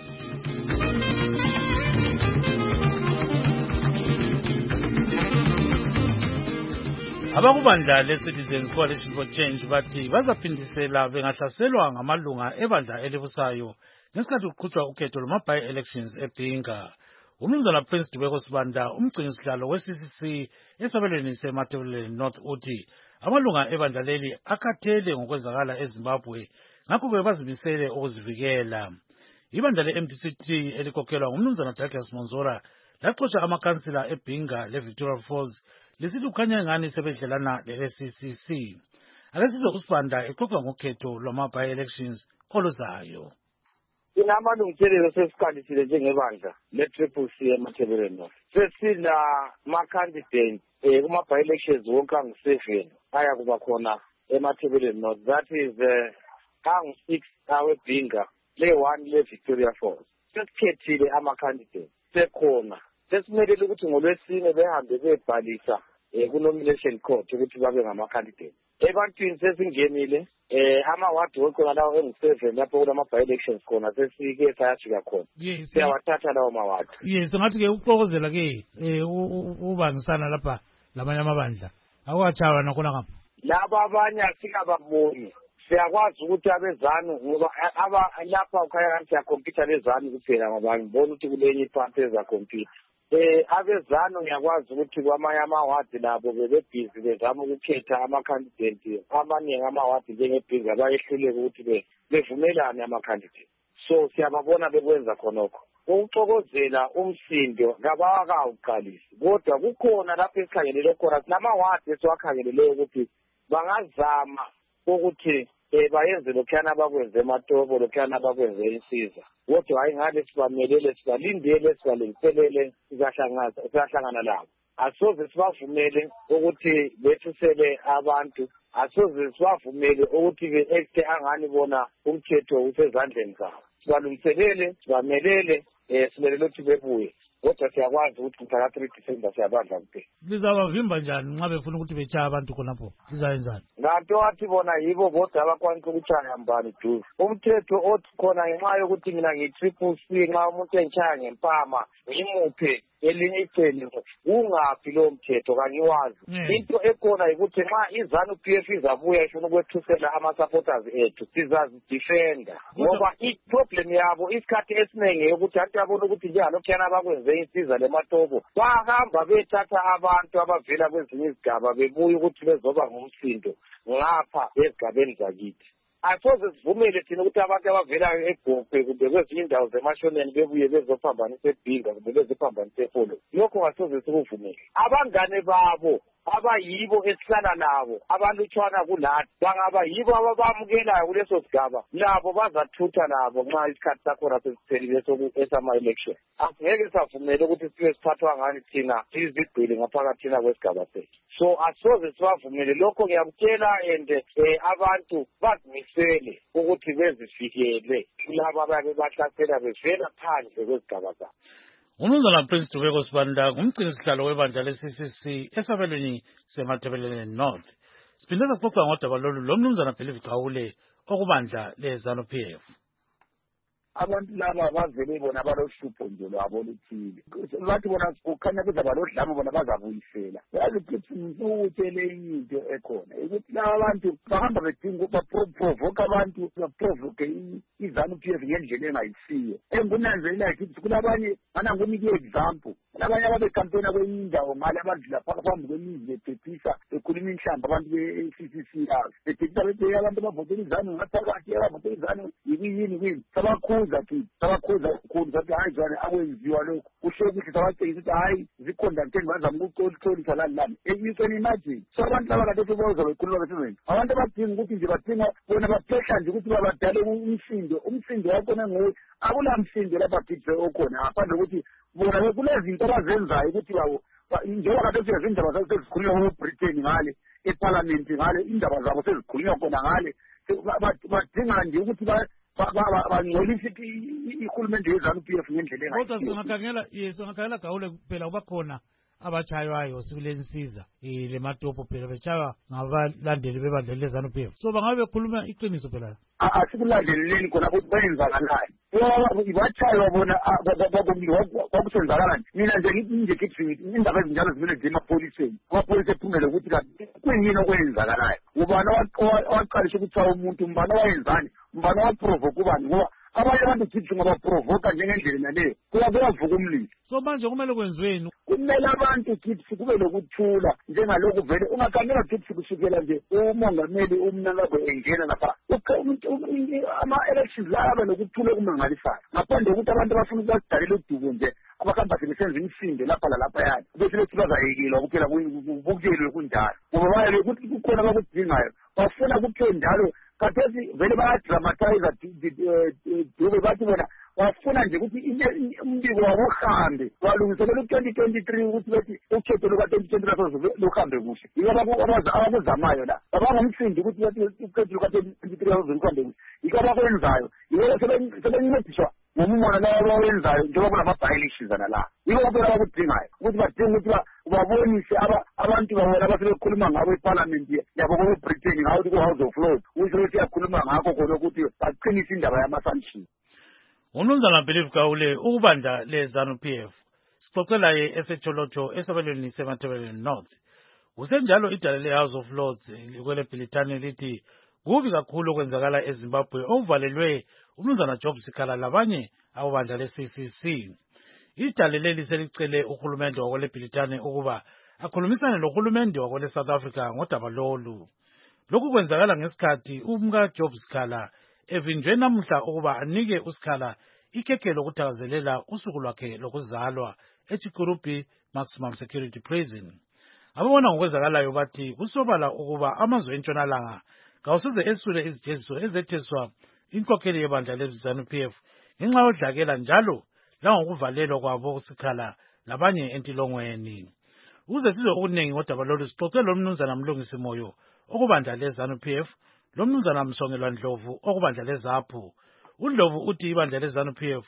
Abakubandla le-Citizens Coalition for Change bathi bazaphindisela bengahlaselwa ngamalunga ebandla elibusayo ngesikhathi kuqhutshwa ukhetho lwama-by elections eBhinga. Umnumzana Prince Dubeko Sibanda, umgcinisihlalo we-C C C esabelweni seMatabeleland North uthi amalunga ebandla leli akhathele ngokwenzakala eZimbabwe ngakho bazimisele ukuzivikela. Ibandla le-M D C T elikhokhelwa ngumnumzana Douglas Monzora laxotsha amakansila eBhinga le-Victoria Falls lisithi kukhanya ngani sebedlelana le-C C C. Ake sizwe uSibanda exoxa ngokhetho lwama-by elections oluzayo. Inamalungiselelo sesiqalisile njengebandla le-Triple C eMatabeleland North. Sesina ma-candidate eh kuma-by elections wonke angu-seven aya kuba khona eMatabeleland North. That is uh, angu-six aweBhinga le-one le-Victoria Falls. Sesikhethile ama-candidate sekhona. Sesimelele ukuthi ngolwesine behambe bebhalisa eh ku-nomination court ukuthi babe ngama-candidate. Ebantwini sesingenile eh ama-ward wonke lawo engu-seven lapho kulama-by elections khona sesike sayafika khona. Siyawathatha lawo ma-ward. Yes, ngathi ke ukuxokozela ke eh ubangisana lapha lamanye amabandla. Akwathawa nakhona ngapha. Laba abanye asikababoni. Siyakwazi ukuthi abeZANU ngoba aba lapha ukhaya kanti siyakhompyutha leZANU kuphela ngoba ngibona ukuthi kulenye iphansi ezakhompyutha. Eh abeZANU ngiyakwazi ukuthi kwamanye amawadi labo bebebhizi bezama ukukhetha ama-candidate amaningi amawadi njengeBhinga bayehluleka ukuthi bevumelane ama-candidate. So siyababona bekwenza khonokho. Ukuxokozela umsindo ngabakawuqalisi kodwa kukhona lapho esikhangelele khona lamawadi esiwakhangeleleyo ukuthi bangazama ukuthi eh bayenze lokhana bakwenze eMatobo lokhana bakwenze insiza. Kodwa hayi ngale sibamelele sibalindele sibalungiselele sizahlangana sizahlangana labo. Asoze sibavumele ukuthi bethusele abantu. Asoze sibavumele ukuthi be-acte angani bona umthetho usezandleni zabo. Sibalungiselele sibamelele eh simelele ukuthi bebuye. Kodwa siyakwazi ukuthi mhla three December siyabadla kuphela. Lizabavimba njani nxa befuna ukuthi betshaya abantu khonapho? Lizayenzani? Ngathi wathi bona yibo bodwa abakwanisa ukutshaya mbani duze. Umthetho othi khona ngenxa yokuthi mina ngi-Triple C nxa umuntu entshaya ngempama ngimuphe elinye icele ungaphi lo mthetho kangiwazi. Into ekhona ukuthi nxa iZANU-P F izabuya ifuna ukwethusela ama-supporters ethu sizazidefenda ngoba i-problem yabo isikhathi esiningi yokuthi anti yabona ukuthi njengalokhuyana bakwenze insiza leMatobo bahamba bethatha abantu abavela kwezinye izigaba bebuya ukuthi bezoba ngumsindo ngapha ezigabeni zakithi. Asoze sivumele thina ukuthi abantu abavela eGope kumbe kwezinye indawo zemashoneni bebuye bezophambanisa eBhinga kumbe bezophambanisa eFolo. Lokho asoze sikuvumele. Abangane babo abayibo esihlala nabo abalutshwana kulathi bangaba yibo ababamukelayo kuleso sigaba labo bazathutha nabo nxa isikhathi sakhona sesiphelile esama-election. Asingeke savumele ukuthi sibe siphathwa ngani thina sizigqili ngaphakathina kwesigaba sethu. So asoze sibavumele lokho ngiyakutshela and eh abantu bazimisele ukuthi bezifikele kulabo ababe bahlasela bevela phandle kwezigaba zabo. Umnumzana Prince Dubeko Sibanda ngumgcinisihlalo webandla le-C C C esabelweni seMatabeleland North. Siphinde saxoxa ngodaba lolu lo mnumzana Philip Gawule okubandla le-ZANU-P F. abantu laba bavele bona balohlupho nje lwabo oluthile bathi bona kukhanya kuzaba lodlame bona bazabuyisela yazi ukuthi ngikutshele into ekhona ukuthi laba bantu bahamba bedinga baprovoke abantu baprovoke i-ZANU-P F ngendlela engayisiyo engunanzelela ukuthi kulabanye mana ngunike example labanye ababekampena kwenye indawo ngale abantu lapha phambi kwemizi bephephisa bekhuluma inhlamba abantu be-C C C R bephephisa bebheka abantu abavotela iZANU ngaphakathi abavotela iZANU yini yini sabakhuza kithi sabakhuza kakhulu sathi hayi zwane akwenziwa lokhu kuhle kuhle sabacekisa ukuthi hayi zikhondanteni bazama ukucolisa lani lani you can imagine so abantu laba kade sebaza bekhuluma besizweni abantu abadinga ukuthi nje badinga bona baphehla nje ukuthi babadale umsindo umsindo wakhona nguwe akula msindo lapha kithi okhona ngaphandle ukuthi bona kunezinto abazenzayo ukuthi bawo njengoba kade siyazi indaba zabo sezikhulunywa ko-Britain ngale eparliament ngale indaba zabo sezikhulunywa khona ngale badinga nje ukuthi bangcolisa ihulumende ye-ZANU-P F ngendlela kodwa singakhangela yes singakhangela Gawule phela kuba khona abatshaywayo sikulensiza le matopo phela betshaywa ngabalandeli bebandla le-ZANU-P F so bangabe bekhuluma iqiniso phela asikulandeleleni khona ukuthi bayenzakalayo batshaywa bona kwakusenzakalani mina nje ngithi nje kithi indaba ezinjalo zimele nje emapholiseni amapholisa ephumele ukuthi kanti kuyini okwenzakalayo ubani owaqalisha ukutshaya umuntu mbani owayenzani mbani owaprovoke ubani ngoba abanye abantu kithi ngabaprovoka njengendlela naleyo kuba kuyavuka umlilo so manje kumele kwenziweni kumele abantu kithi kube lokuthula njengalokhu vele ungakhangela kithi kusukela nje umongameli umnangagwe engena lapha ama-elections la abe lokuthula okumangalisayo ngaphandle kokuthi abantu abafuna ukubasidalela udubo nje abahamba sebesenza imisindo lapha lalapha yani bese bethi bazayekilwa kuphela kubukelwe kunjalo ngoba bayabe ukuthi kukhona abakudingayo bafuna kuthiwe njalo kathesi vele bayadramatiza dube bathi bona bafuna nje ukuthi umbiko wabo uhambe walungiselela u-twenty twenty-three ukuthi bethi ukhetho luka-twenty twenty-three luhambe kuhle yiko abakuzamayo la abangumsindi ukuthi bethi ukhetho luka-twenty twenty-three luhambe kuhle yiko abakwenzayo yiko sebencediswa ngomumona lawo abawenzayo njengoba kunama-violations ana la yiko kuphela abakudingayo ukuthi badinga ukuthi babonise abantu babona abasebekhuluma ngabo eparliament yabo ko-Britain ngawo ukuthi ku-House of Lords ukuthi bethi yakhuluma ngakho khona ukuthi baqinise indaba yama-sanction uMnumzana Believe Gawule ukubandla le-ZANU-P F sixoxela ye esetsholotsho esabelweni semathebeleni North kusenjalo idala le-House of Lords likwele Bhilitane lithi kubi kakhulu okwenzakala eZimbabwe okuvalelwe uMnumzana Job Sikhala labanye abobandla le-C C C idala leli selicele uhulumende wakwele Bhilitane ukuba akhulumisane nohulumende wakwele South Africa ngodaba lolu lokhu kwenzakala ngesikhathi umka Job Sikhala evinjwe namuhla ukuba anike uSikhala ikhekhe lokuthakazelela usuku lwakhe lokuzalwa eChikurupi Maximum Security Prison. Ababona ngokwenzakalayo bathi kusobala ukuba amazwe entshonalanga kawusize esule izijeziso ezetheswa inkokheli yebandla le-ZANU-P F ngenxa yodlakela njalo langokuvalelwa kwabo uSikhala labanye entilongweni. Ukuze sizwe okuningi ngodaba lolu sixoxe lo Mnumzana Mlungisi Moyo okubandla le-ZANU-P F lo Mnumzana Msongelwa Ndlovu okubandla leZAPHU. uNdlovu uthi ibandla le-ZANU-P F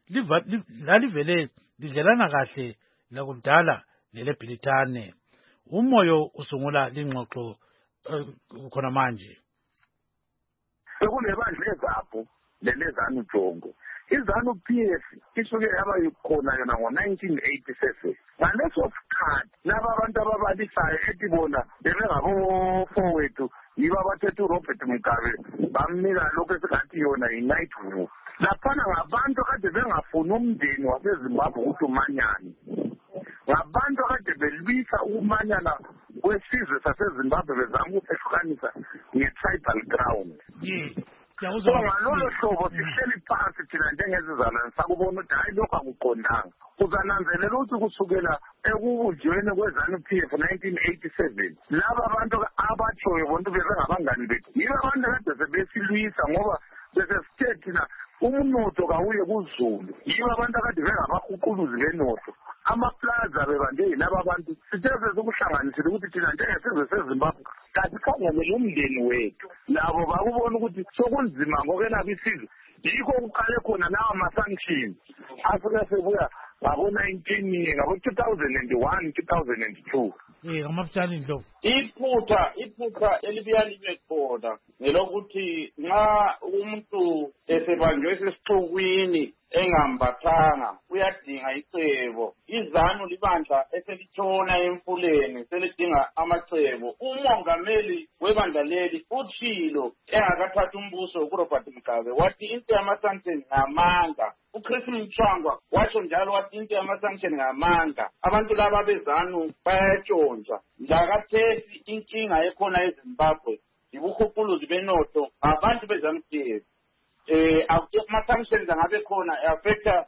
lalivele lidlelana kahle lakudala lele-Bhilitane. Umoyo usungula lingxoxo khona manje. Sekunebandla leZAPHU lele-ZANU-Jongo. iZANU-P F isuke yaba yikhona yona ngo-nineteen eighty-seven. Ngaleso sikhathi laba abantu ababalisayo ethi bona bebengabofowethu yibo abathethe uRobert Mugabe bamnika lokhu esingathi yona yi-knighthood. Laphana ngabantu kade bengafuni umndeni waseZimbabwe ukuthi umanyane. Ngabantu kade belwisa ukumanyana kwesizwe saseZimbabwe bezama ukuhlukanisa nge-tribal ground. So ngalolo hlobo sihleli phansi thina njengezizalwane sakubona ukuthi hayi lokhu akuqondanga. Uzananzelela ukuthi kusukela ekubunjweni kwe-ZANU-P F nineteen eighty-seven laba abantu abatshoyo bonke bebengabangani bethu yibo abantu kade sebesilwisa ngoba besesithe thina umnotho kawuye kuzulu yibo abantu akade bengabahuquluzi benotho amaplaza bebanje yilaba abantu sithe sezokuhlanganisile ukuthi thina njengesizwe seZimbabwe kanti khangelele umndeni wethu labo bakubona ukuthi sokunzima ngokwelapha isizwe yikho kuqale khona lawa ma-sanction afika sebuya ngabo-nineteen ngabo-two thousand and one two thousand and two eh ngamafutshane Ndlovu iphutha iphutha elibuya libe khona ngelokuthi nxa umuntu esebanjwe esesixukwini engambathanga uyadinga icebo. Izanu libandla eselitshona emfuleni selidinga amacebo. Umongameli webandla leli utshilo engakathatha umbuso kuRobert Mugabe wathi into yama-sanction ngamanga. uChris Mchwangwa watsho njalo wathi into yama-sanction ngamanga. Abantu laba bezanu bayatshontsha. Njakathesi inkinga ekhona eZimbabwe ibukhupuluzi benotho abantu bezanu P F. Eh ama-sanctions angabe khona affecta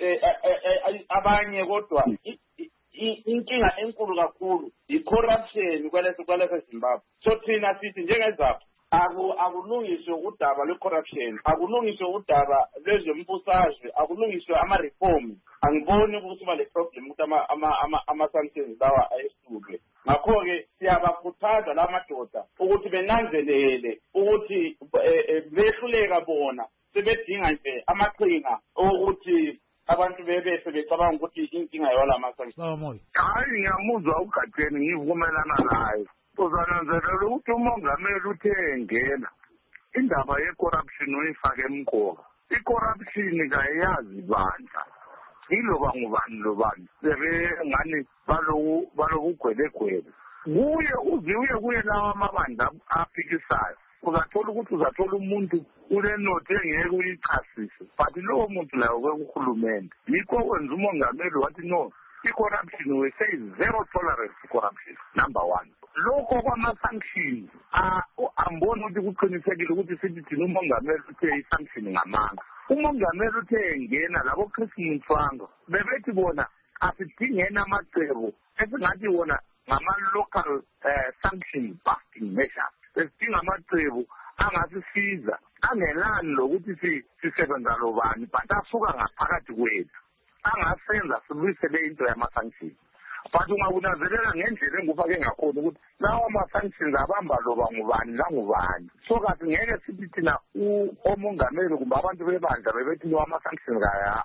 abanye kodwa inkinga enkulu kakhulu i-corruption kwaleso kwaleso Zimbabwe. So thina sithi njengezapho akulungiswe udaba lwe-corruption, akulungiswe udaba lwezombusazwe, akulungiswe ama-reform. Angiboni ukuthi ba le problem ukuthi ama-sanctions lawa ayesudwe. Ngakho-ke siyabakhuthaza la madoda ukuthi benanzelele ukuthi behluleka bona sebedinga nje amaqhinga ukuthi abantu bebe sebecabanga ukuthi inkinga yola masanction. Hayi ngiyamuzwa uGatheni ngivumelana naye. Uzananzelela ukuthi umongameli uthe engena indaba ye-corruption uyifake emqoka. I-corruption kayazi bandla. Iloba ngubani lobani sebengani baloku balokugwedegwede. Kuye uze uye kuye lawa amabandla aphikisayo. Uzathola ukuthi uzathola umuntu unenothi engeke uyichasise. But lowo muntu layo kwekuhulumende. Yikho kwenza umongameli wathi no, i-corruption we say zero tolerance to corruption. Number one. Lokho kwama-sanctions amboni ukuthi kuqinisekile ukuthi sithi thina umongameli uthe i-sanction ngamanga. Umongameli uthe engena labo Chris Mchwangwa bebethi bona asidingena amacebo esingathi wona ngama-local sanction busting measures. Sesidinga amacebo angasisiza angelani lokuthi sisebenza lobani but asuka ngaphakathi kwethu angasenza silwisele into yama-sanctions. But ungakunazelela ngendlela engufake ngakhona ukuthi lawa ama-sanctions abamba loba ngubani langubani. So kathi ngeke sithi thina omongameli kumbe abantu bebandla bebethi no ama-sanctions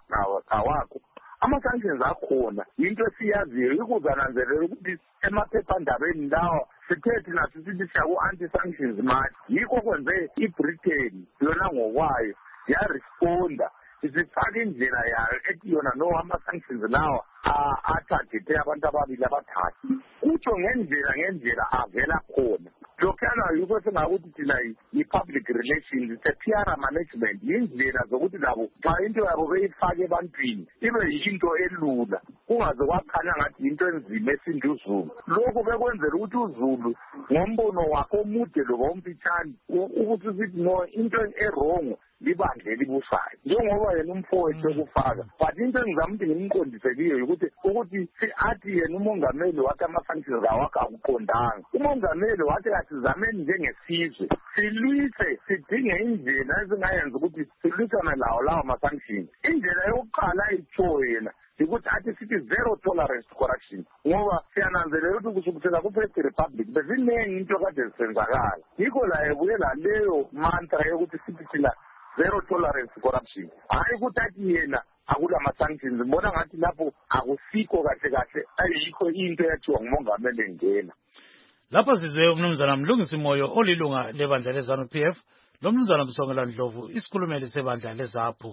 awakho. Ama-sanctions akhona into esiyaziyo ikuzananzelela ukuthi emaphephandabeni lawa sithe thina sisithi siyaku-anti-sanctions march. Yikho kwenze iBritain yona ngokwayo yaresponda isifake indlela yayo ethi yona no ama-sanctions lawa athagethe abantu ababili abathathu. Kutsho ngendlela ngendlela avela khona. Lokhana yikho sengakuthi thina i-public relations, it's a P R management, yindlela zokuthi labo xa into yabo beyifake ebantwini ibe yinto elula kungaze kwakhanya ngathi into enzima esindi uZulu. Lokho bekwenzela ukuthi uZulu ngombono wakhe omude lo omfitshane ukuthi sithi no into errong libandle libusayo njengoba yena umfowethu ekufaka. But into engizama ukuthi ngimqondise kiyo ukuthi ukuthi athi yena umongameli wathi ama-sanctions awakho akuqondanga. Umongameli wathi asizameni njengesizwe silwise sidinge indlela ezingayenza ukuthi silwisane lawo lawo ama-sanctions. Indlela yokuqala ayitsho yena ukuthi athi sithi zero tolerance to corruption ngoba siyananzelela ukuthi kusukela ku-First Republic beziningi into kade zisenzakala. Yikho la ebuyela leyo mantra yokuthi sithi thina zero tolerance to corruption. Hayi ukuthi athi yena akula ma-sanctions. Ngibona ngathi lapho akusikho kahle kahle ayikho into yathiwa ngumongameli engena. Lapha sizwe umnumzana Mlungisi Moyo olilunga lebandla leZANU P F lo mnumzana Msongela Ndlovu isikhulumeli sebandla leZAPHU.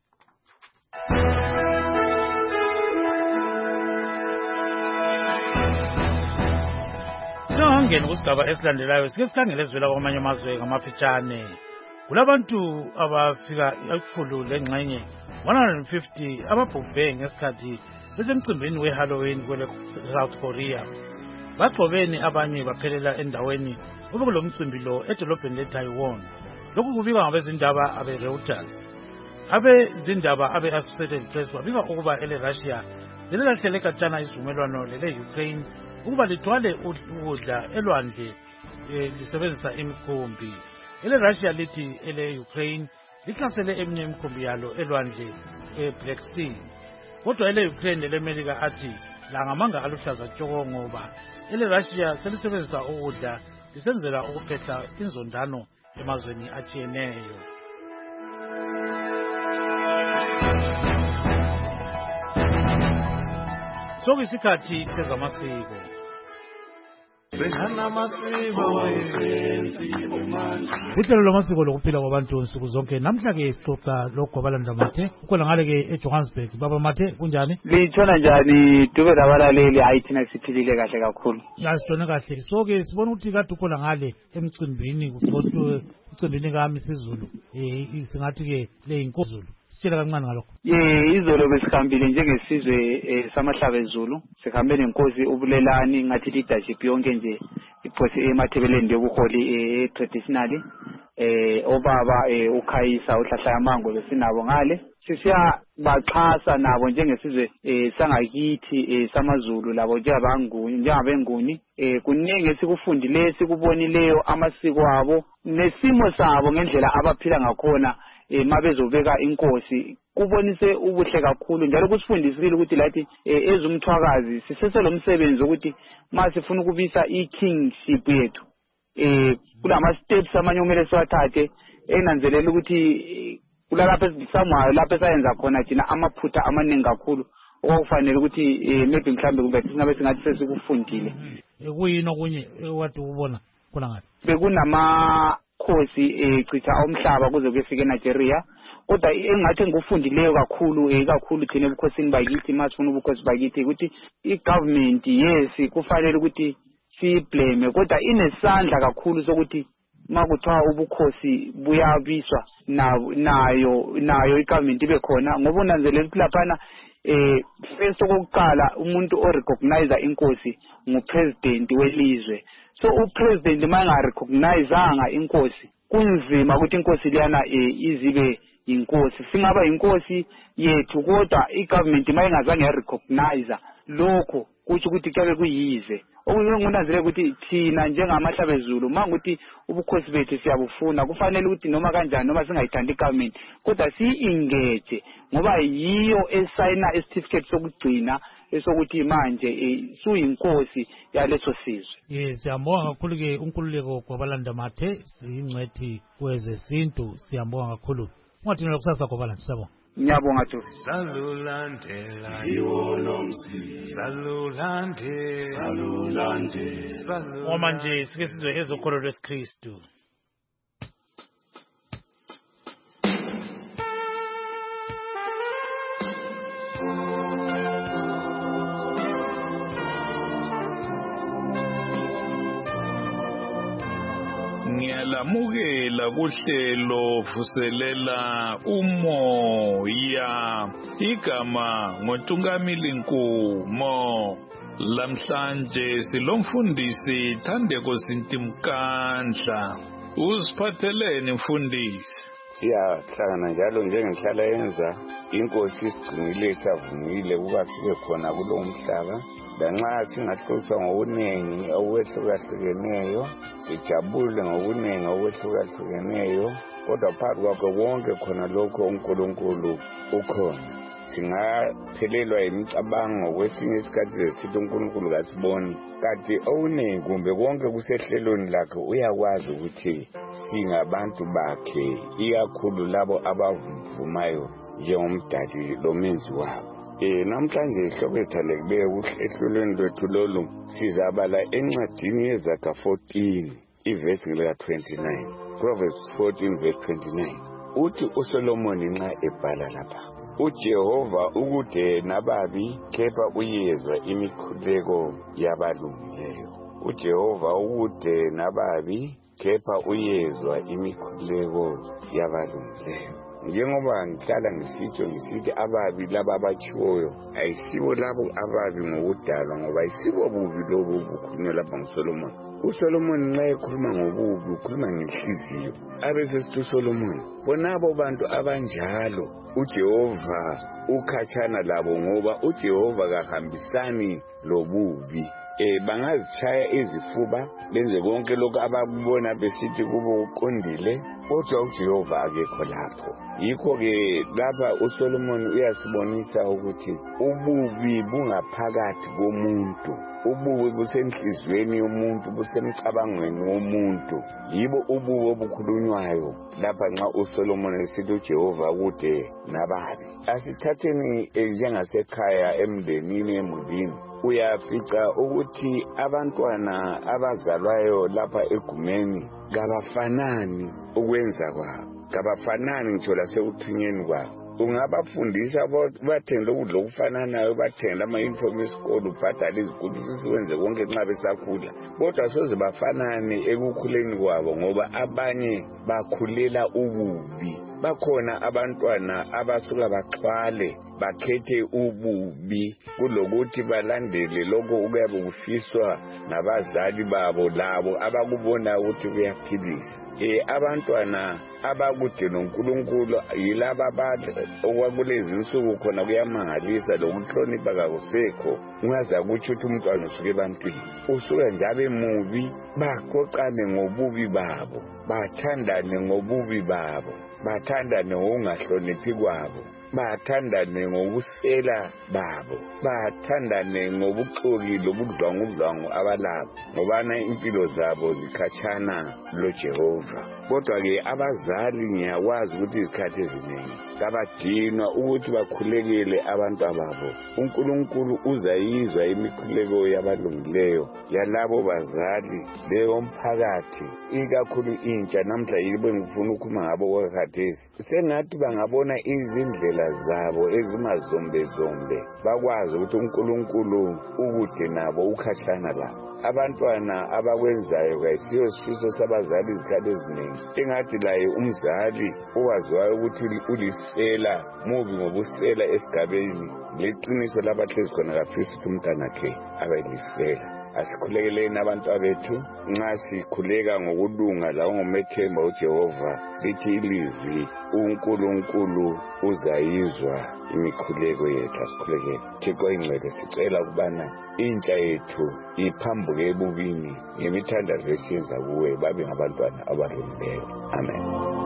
Singangena kusigaba esilandelayo sike sikhangele ezivela kwamanye amazwe ngamafitshane. Kulabantu abafika ikhulu lengxenye one hundred fifty ababhubhe ngesikhathi besemcimbini weHalloween kwele South Korea. Baxobeni abanye baphelela endaweni obekulomcimbi lo edolobheni leTaiwan. Lokhu kubikwa ngabezindaba abe-Reuters. Abezindaba abe-Associated Press babika ukuba ele-Russia zilelahlele katshana isivumelwano lele-Ukraine ukuba ligcwale ukudla elwandle lisebenzisa imikhumbi. Ele-Russia lithi ele-Ukraine likhasele eminye imikhumbi yalo elwandle e-Black Sea. Kodwa ele-Ukraine lele-Amerika athi la ngamanga aluhlaza tshoko ngoba ele-Russia selisebenzisa ukudla lisenzela ukuphetha inzondano emazweni atshiyeneyo. Sokuyisikhathi sezamasiko. uhlelo lwamasiko lokuphila kwabantu nsuku zonke namhla-ke sixoxa loGwabalanda Mathe ukhona ngale-ke eJohannesburg. Baba Mathe kunjani? Litshona njani Dube labalaleli? Hayi thina siphilile kahle kakhulu. Asitshone kahle. So-ke sibona ukuthi kade ukhona ngale emcimbini kuxoxwe emcimbini kaMisizulu um singathi-ke le yinkosi Zulu. Sitshela kancane ngalokho. Ye izolo besihambile njengesizwe samahlaba ezulu sihambe nenkosi ubulelani ngathi leadership yonke nje iphosi emathebeleni yobuholi traditionally eh obaba ukhayisa uhlahla yamango besinabo ngale sisiya baxhasa nabo njengesizwe sangakithi samaZulu labo njengabanguni njengabenguni kuningi esikufundile sikubonileyo amasiko abo nesimo sabo ngendlela abaphila ngakhona mabezobeka inkosi kubonise ubuhle kakhulu njalo kusifundisile ukuthi lathi ezumthwakazi siseselo umsebenzi ukuthi masifuna ukubisa ikingship yethu eh kulama steps amanye kumele siwathathe enanzelela ukuthi kulalapha esamwayo lapha esayenza khona thina amaphutha amaningi kakhulu okufanele ukuthi maybe mhlambe kube singabe singathi sesikufundile. Ekuyini okunye wathi ubona khona ngathi bekunama khosi echitha umhlaba kuze kuyefika eNigeria kodwa engathi ngikufundileyo kakhulu eh kakhulu thina ebukhosini bakithi masifuna ubukhosi bakithi ukuthi igovernment yes kufanele ukuthi siblame kodwa inesandla kakhulu sokuthi makuthiwa ubukhosi buyabiswa nayo nayo igovernment ibe khona ngoba unanzelela ukuthi laphana eh first okokuqala umuntu orecognize inkosi ngupresident welizwe. So upresident manga recognizeanga inkosi kunzima ukuthi inkosi liyana izibe inkosi singaba inkosi yethu kodwa igovernment mayingazange recognize lokho kuthi ukuthi kabe kuyize okungunanzele ukuthi thina njengamahlaba ezulu mangukuthi ubukhosi bethu siyabufuna kufanele ukuthi noma kanjani noma singayithandi igovernment kodwa si-engage ngoba yiyo esayina certificate sokugcina esokuthi manje suyinkosi yaleso sizwe. Yes, siyambonga kakhulu-ke uNkululeko Gwabalanda Mathe siyingcwethi kwezesintu siyambonga kakhulu. Ungathini lokusasa Gwabalanda siyabonga. Ngiyabonga tu. Salulandela iwonomsi salulandela salulandela Ngoma nje sike sizwe ezokholo lwesikristu. Ngiyalamukela kuhlelo vuselela umoya igama ngoNtungamili Nkumo. Lamhlanje silomfundisi Thandeko Sintimkandla. Usiphatheleni mfundisi? Siyahlangana njalo njengenhlala yenza inkosi isigcinile savumile ukuba sibe khona kulo mhlaba lanxa singahlutshwa ngokunengi okwehlukeneyo sijabule ngokunengi okwehlukeneyo kodwa phakathi kwakho konke khona lokho uNkulunkulu ukhona. Singaphelelwa imicabango kwesinye isikhathi sithi uNkulunkulu kasiboni kanti okunengi kumbe konke kusehlelweni lakhe uyakwazi ukuthi singabantu bakhe ikakhulu labo abavumayo njengomdali lomenzi wabo. Eh namhlanje ihloko ethandekayo kuhlelweni lwethu lolu sizabala encwadini yeZaga fourteen ivesi lika twenty-nine Proverbs fourteen verse twenty-nine uthi uSolomon nxa ebhala lapha uJehova ukude nababi kepha uyezwa imikhuleko yabalungileyo. uJehova ukude nababi kepha uyezwa imikhuleko yabalungileyo. Njengoba ngihlala ngisitsho ngisithi ababi laba abachiwoyo ayisibo labo ababi ngokudalwa ngoba ayisibo bubi lobo bukhulunywa lapha nguSolomon. uSolomon nxa ekhuluma ngobubi ukhuluma ngenhliziyo. Abese sithi uSolomon bonabo bantu abanjalo uJehova ukhatshana labo ngoba uJehova kahambisani lobubi. Eh bangazitshaya izifuba benze konke lokho abakubona besithi kubo uqondile kodwa uJehova akekho lapho. Yikho ke lapha uSolomon uyasibonisa ukuthi ububi bungaphakathi komuntu ububi busenhlizweni yomuntu, busemcabangweni womuntu. Yibo ububi obukhulunywayo lapha nxa uSolomon esithi uJehova kude nababi. Asithatheni njengasekhaya emndenini emulini, uyafica ukuthi abantwana abazalwayo lapha egumeni kabafanani ukwenza kwabo, kabafanani ngitsho lasekuthunyeni kwabo. Ungabafundisa bathenge ukudla okufananayo, bathenge ama-uniform esikolo, ubhadale izikolo, siwenze konke nxa besakhula, kodwa soze bafanane ekukhuleni kwabo ngoba abanye bakhulela ububi. Bakhona abantwana abasuka baxhwale bakhethe ububi kulokuthi balandele lokho okuyabe kufiswa ngabazali babo labo abakubona ukuthi kuyaphilisa. Eh abantwana abakude noNkulunkulu yilaba abadla okwakulezi insuku khona kuyamangalisa lokuhlonipha kakusekho. Ungaza kuthi umntwana usuke ebantwini usuka njabe mubi, bakoqane ngobubi babo, bathandane ngobubi babo, bathandane ngokungahloniphi kwabo, bathandane ngokusela babo, bathandane ngobuxoki lobudlwangudlwangu abalabo ngobana impilo zabo zikhatshana loJehova. Kodwa ke abazali ngiyakwazi ukuthi izikhathi eziningi kabadinwa ukuthi bakhulekele abantu babo. uNkulunkulu uzayizwa imikhuleko yabalungileyo yalabo bazali leyo mphakathi, ikakhulu intsha namhla yibo ngifuna ukukhuluma ngabo kwakhathesi. Sengathi bangabona izindlela zabo ezimazombe zombe, bakwazi ukuthi uNkulunkulu ukude nabo, ukhatshana labo. Abantwana abakwenzayo kayisiyo sifiso sabazali izikhathi eziningi. Engathi laye umzali owaziwayo ukuthi ulisela mubi ngobusela esigabeni, leqiniso labahlezi khona kafisa ukuthi umntanakhe abelisela. Asikhulekeleni abantu abethu nxa sikhuleka ngokulunga lawo ngomethemba uJehova lithi ilizwi uNkulunkulu uzayizwa imikhuleko yethu. Asikhulekeni Thixo ingcwele, sicela ukubana intsha yethu iphambuke ebubini ngemithandazo esiyenza kuwe, babe ngabantwana abalungileyo. Amen.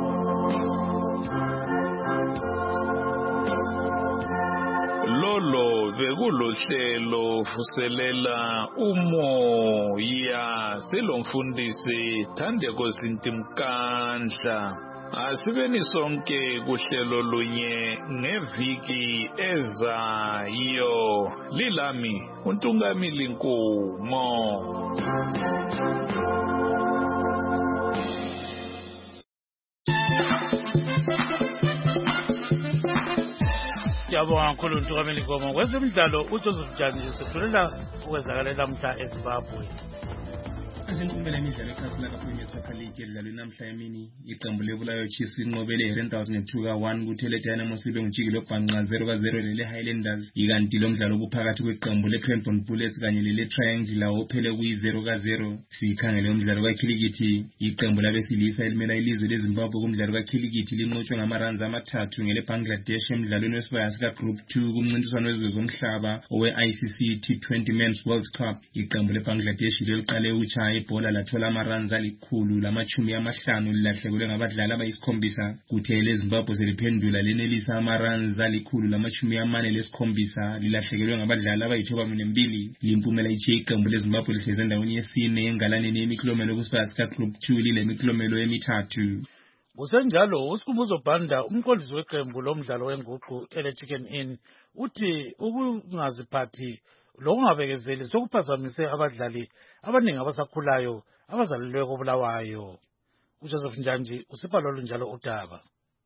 Lolo bekulohlelo vuselela umoya selomfundisi Thandeko Sintimkandla. Asibeni sonke kuhlelo lunye ngeviki ezayo. Lilami uNtungamili Nkumo. Siyabonga kakhulu uNtungamili Nkumo. Kwezemidlalo uJoseph Jani sethulela ukwenzakala namhla eZimbabwe. Asenkumbela imidlalo ekhasini lakaPremier Soccer League edlalwe namhla emini. Iqembu lebulawayo Chiefs linqobele i-Rentals two ka one kuthele Dynamos libe ngujiki lobhanqa zero ka zero lele Highlanders. Ikanti lo mdlalo ubuphakathi kweqembu leCranbourne Bullets kanye lele Triangle ophele kuyi zero ka zero. Sikhangele umdlalo kaKhilikithi. Iqembu labesilisa elimela ilizwe leZimbabwe kumdlalo kaKhilikithi linqotshwe ngamaranzi amathathu ngele Bangladesh emdlalweni wesibaya sika Group two kumncintiswano wezwe zomhlaba owe I C C T twenty Men's World Cup. Iqembu leBangladesh liqale uchaye ibhola lathola amaranzi alikhulu lamachumi amahlanu lilahlekelwe ngabadlali abayisikhombisa. Kuthe leZimbabwe seliphendula lenelisa amaranzi alikhulu lamachumi amane lesikhombisa lilahlekelwe ngabadlali abayithoba mbili. Limpumela iche iqembu leZimbabwe lihleze endaweni yesine engalaneni yemiklomelo kusibaya sika Group two lilemiklomelo emithathu. Kusenjalo uSikhumbuzo Banda umqondisi weqembu lomdlalo wenguqu ele Chicken Inn uthi ukungaziphathi lokungabekezeli sokuphazamise abadlali abaningi abasakhulayo abazalelwe koBulawayo. uJoseph Njanji usipha njalo udaba.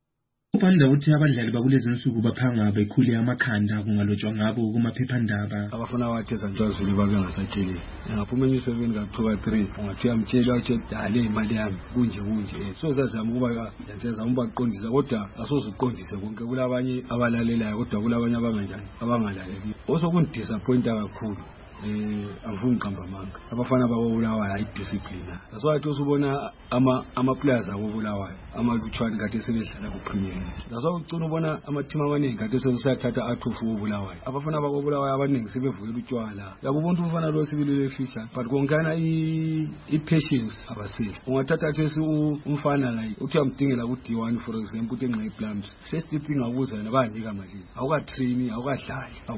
Ubanda uthi abadlali bakulezi insuku baphanga bekhule amakhanda kungalotshwa ngabo kumaphephandaba. Abafuna watheza njwazulu babe ngasatsheli. Ngaphuma emisebeni ka two ka three ungathi uyamtshela uthi dale imali yami kunje kunje. So sazama ukuba yenza umbaqondisa kodwa asoze uqondise konke kulabanye abalalelayo kodwa kulabanye abanganjani abangalaleli. Osokundisappointa kakhulu. Eh avumi qamba manga abafana bakobulawayo ayidiscipline asowathi usubona ama ama players akobulawayo amalutshwane kade sebedlala ku Premier League laso ucina ubona ama team amaningi kade sebesathatha athofu obulawayo abafana bakobulawayo abaningi sebevukela utshwala yabo bonke umfana lo sibilele fisha but konkana i i patience abasile ungathatha thesi umfana like uthi uyamdingela ku D one for example uthi enqa iplums first thing abuza yena bayanika mali awuka train awukadlali abo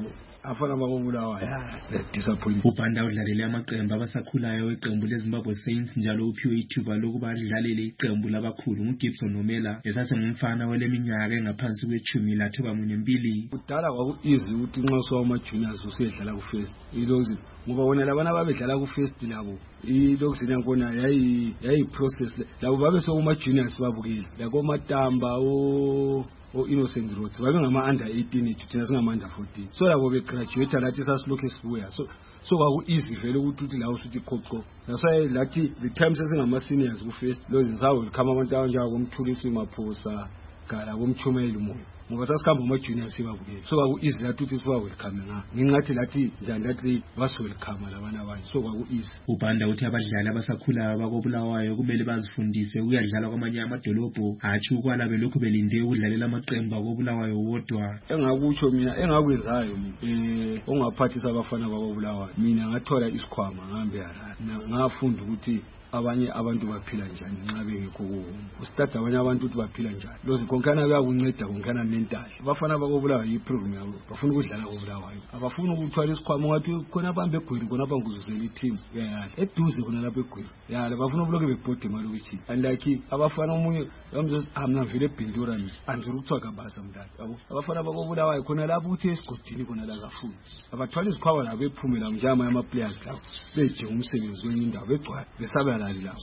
afana bakobulawa ya disappoint. uBanda udlalele amaqembu abasakhulayo weqembu leZimbabwe Saints njalo uphiwe ithuba lokuba adlalele iqembu labakhulu nguGibson Nomela esasengumfana weleminyaka engaphansi kwechumi lathoba munembili. Kudala kwaku-easy ukuthi nxa sowama-juniors usuyedlala ku-first ilozi ngoba wona labana babedlala ku-first labo ilozi nakhona yayi-process labo babe sokuma-juniors babukile lakomatamba o-innocent roads babengama-under eighteen thina singama-under fourteen so labo begraduate lathi sasilokhu esibuya so so kwaku-easy vele ukuthi uthi lawo suthi qoqo nasaye lathi the time sesingama-seniors ku-first lozi ngisawelkhama abantu abanjaka komthulisi maphosa kala komthumeli moyo ngoba sasikhamba ama-juniors sibabukele so kwaku-easy lathi uthi siba-welcome nga ngingathi lathi njani lathi basi-welcome labana abanye so kwaku-easy. uBanda uthi abadlali abasakhulayo bakobulawayo kumele bazifundise ukuyadlala kwamanye amadolobho hatshi ukwala belokhu belinde ukudlalela amaqembu akobulawayo wodwa. Engakutsho mina engakwenzayo um ongaphathisa abafana bakobulawayo mina ngathola isikhwama ngihambe Harare ngafunda ukuthi abanye abantu baphila njani nxa bengekho kuhoma usithatha abanye abantu ukuthi baphila njani lozi konkana kuyakunceda konkana mentali abafana bakobulawayo yiprogram yabo bafuna ukudlala kobulawayo abafuna ukuthwala isikhwama ungathi khona bambe egwiri khona banguzuzela iteam uyayala eduze khona lapho egwiri yala bafuna ubuloke bebhode malokishini and like abafana omunye bamzothi amna vele ebhindura nje andizuri ukuthwaga basa mdala yabo abafana bakobulawayo khona lapho uthi esigodini khona la kafuni abathwala isikhwama labo bephumela njama ama-players lawo bejenga umsebenzi wenye indawo begcwala besabe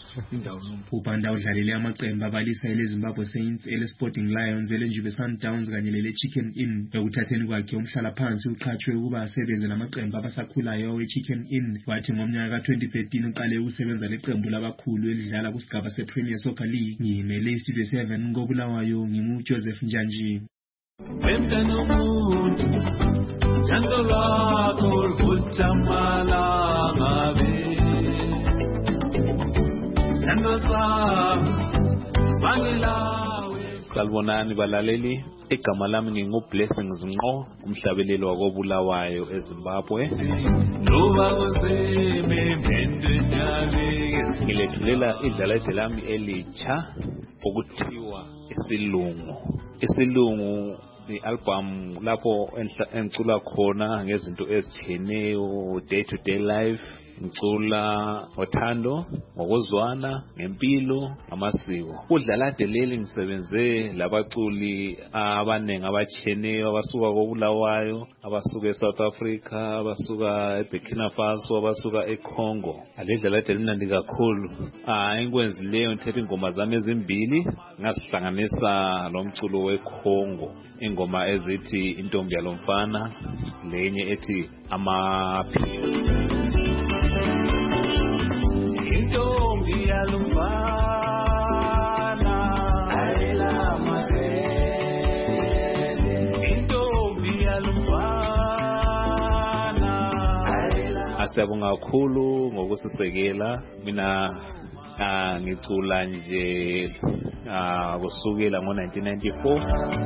uBanda udlalele amaqembu abalisa eleZimbabwe Saints, eleSporting Lions, elenjube Sundowns kanye leleChicken Inn. Ekuthatheni kwakhe umhlala phansi uqhatshwe ukuba asebenze lamaqembu abasakhulayo weChicken Inn. Wathi ngomnyaka ka-twenty thirteen uqale ukusebenza leqembu labakhulu elidlala kusigaba sePremier Soccer League. Ngiyimele iStudio seven ngobulawayo nginguJoseph Njanji. Wemntana umuntu thando lwakho luvuthamala ngabe Salbonani balaleli, igama lami nginguBlessings Ngqo, umhlabeleli wakobulawayo eZimbabwe. Ngilethulela idlala lami elitsha okuthiwa isilungu. Isilungu i-album lapho engicula khona ngezinto ezitshiyeneyo day to day life. Ngicula ngothando, ngokuzwana, ngempilo, amasiko. Udlala deleli ngisebenze labaculi abanengi abatshiyeneyo abasuka kobulawayo, abasuka eSouth Africa, abasuka eBurkina Faso, abasuka eCongo. Alidlala deleli nandi kakhulu. Ah, engikwenzileyo ngithethe ingoma zami ezimbili ngasihlanganisa lo mculo weCongo. Ingoma ezithi intombi yalomfana, lenye ethi amaphilo. Intombi yalumfana ayela mabele Intombi yalumfana ayela. Asiyabonga kakhulu ngokusisekela. Mina ah ngicula nje ah kusukela ngo nineteen ninety-four.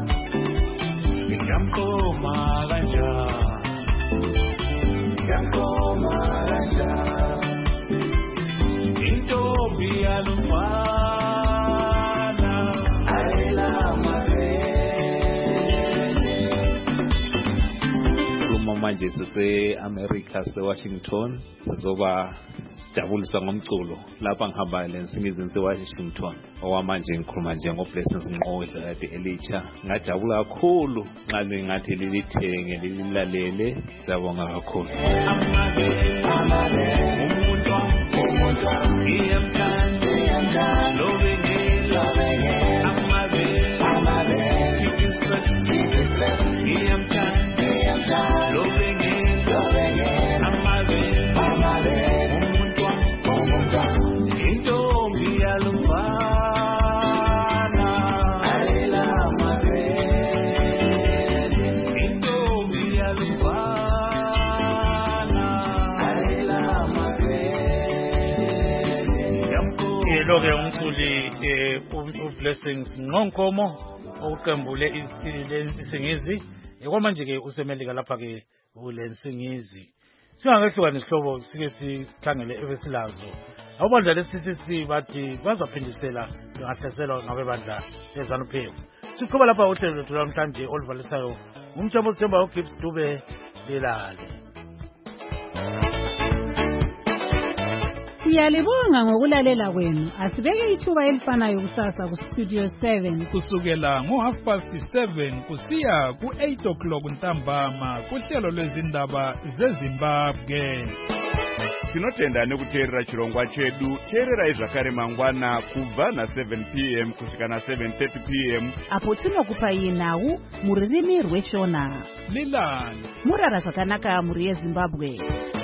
Ngiyamkoma kanja Ngiyamkoma kanja Intombi yalumfana ayela mabele. Kuluma manje sise-America se-Washington sizoba jabulisa ngomculo lapha ngihamba lensingizi nise-Washington. Okwamanje ngikhuluma nje ngoBlessings Ngqo idlala elitsha. Ngajabula kakhulu nxa lingathi lilithenge lililalele. Siyabonga kakhulu. Lo-ke umculi uBlessings Ngqo okuqembule isingizi ekwamanje-ke usemelika lapha-ke ulensingizi. Singakehlukani isihlobo sike sikhangele ebesilazo. Ababandla le-C C C bathi bazaphindisela bengahlaselwa ngabebandla leZANU-P F. Siqhuba lapha uhlelo lwethu namhlanje oluvalisayo ngumthombo sithemba uGibbs Dube lilale. Siyalibonga ngokulalela kwenu. Asibeke ithuba elifanayo kusasa ku-Studio seven. Kusukela ngo-half past seven kusiya ku-eight o'clock ntambama kuhlelo lwezindaba zeZimbabwe. Tinotenda nekuteerera chirongwa chedu. Teererai zvakare mangwana kubva na seven p m kusvika na seven thirty p m apo tinokupai nhau muririmi rweshona. Lilani. Murara zvakanaka muri yeZimbabwe.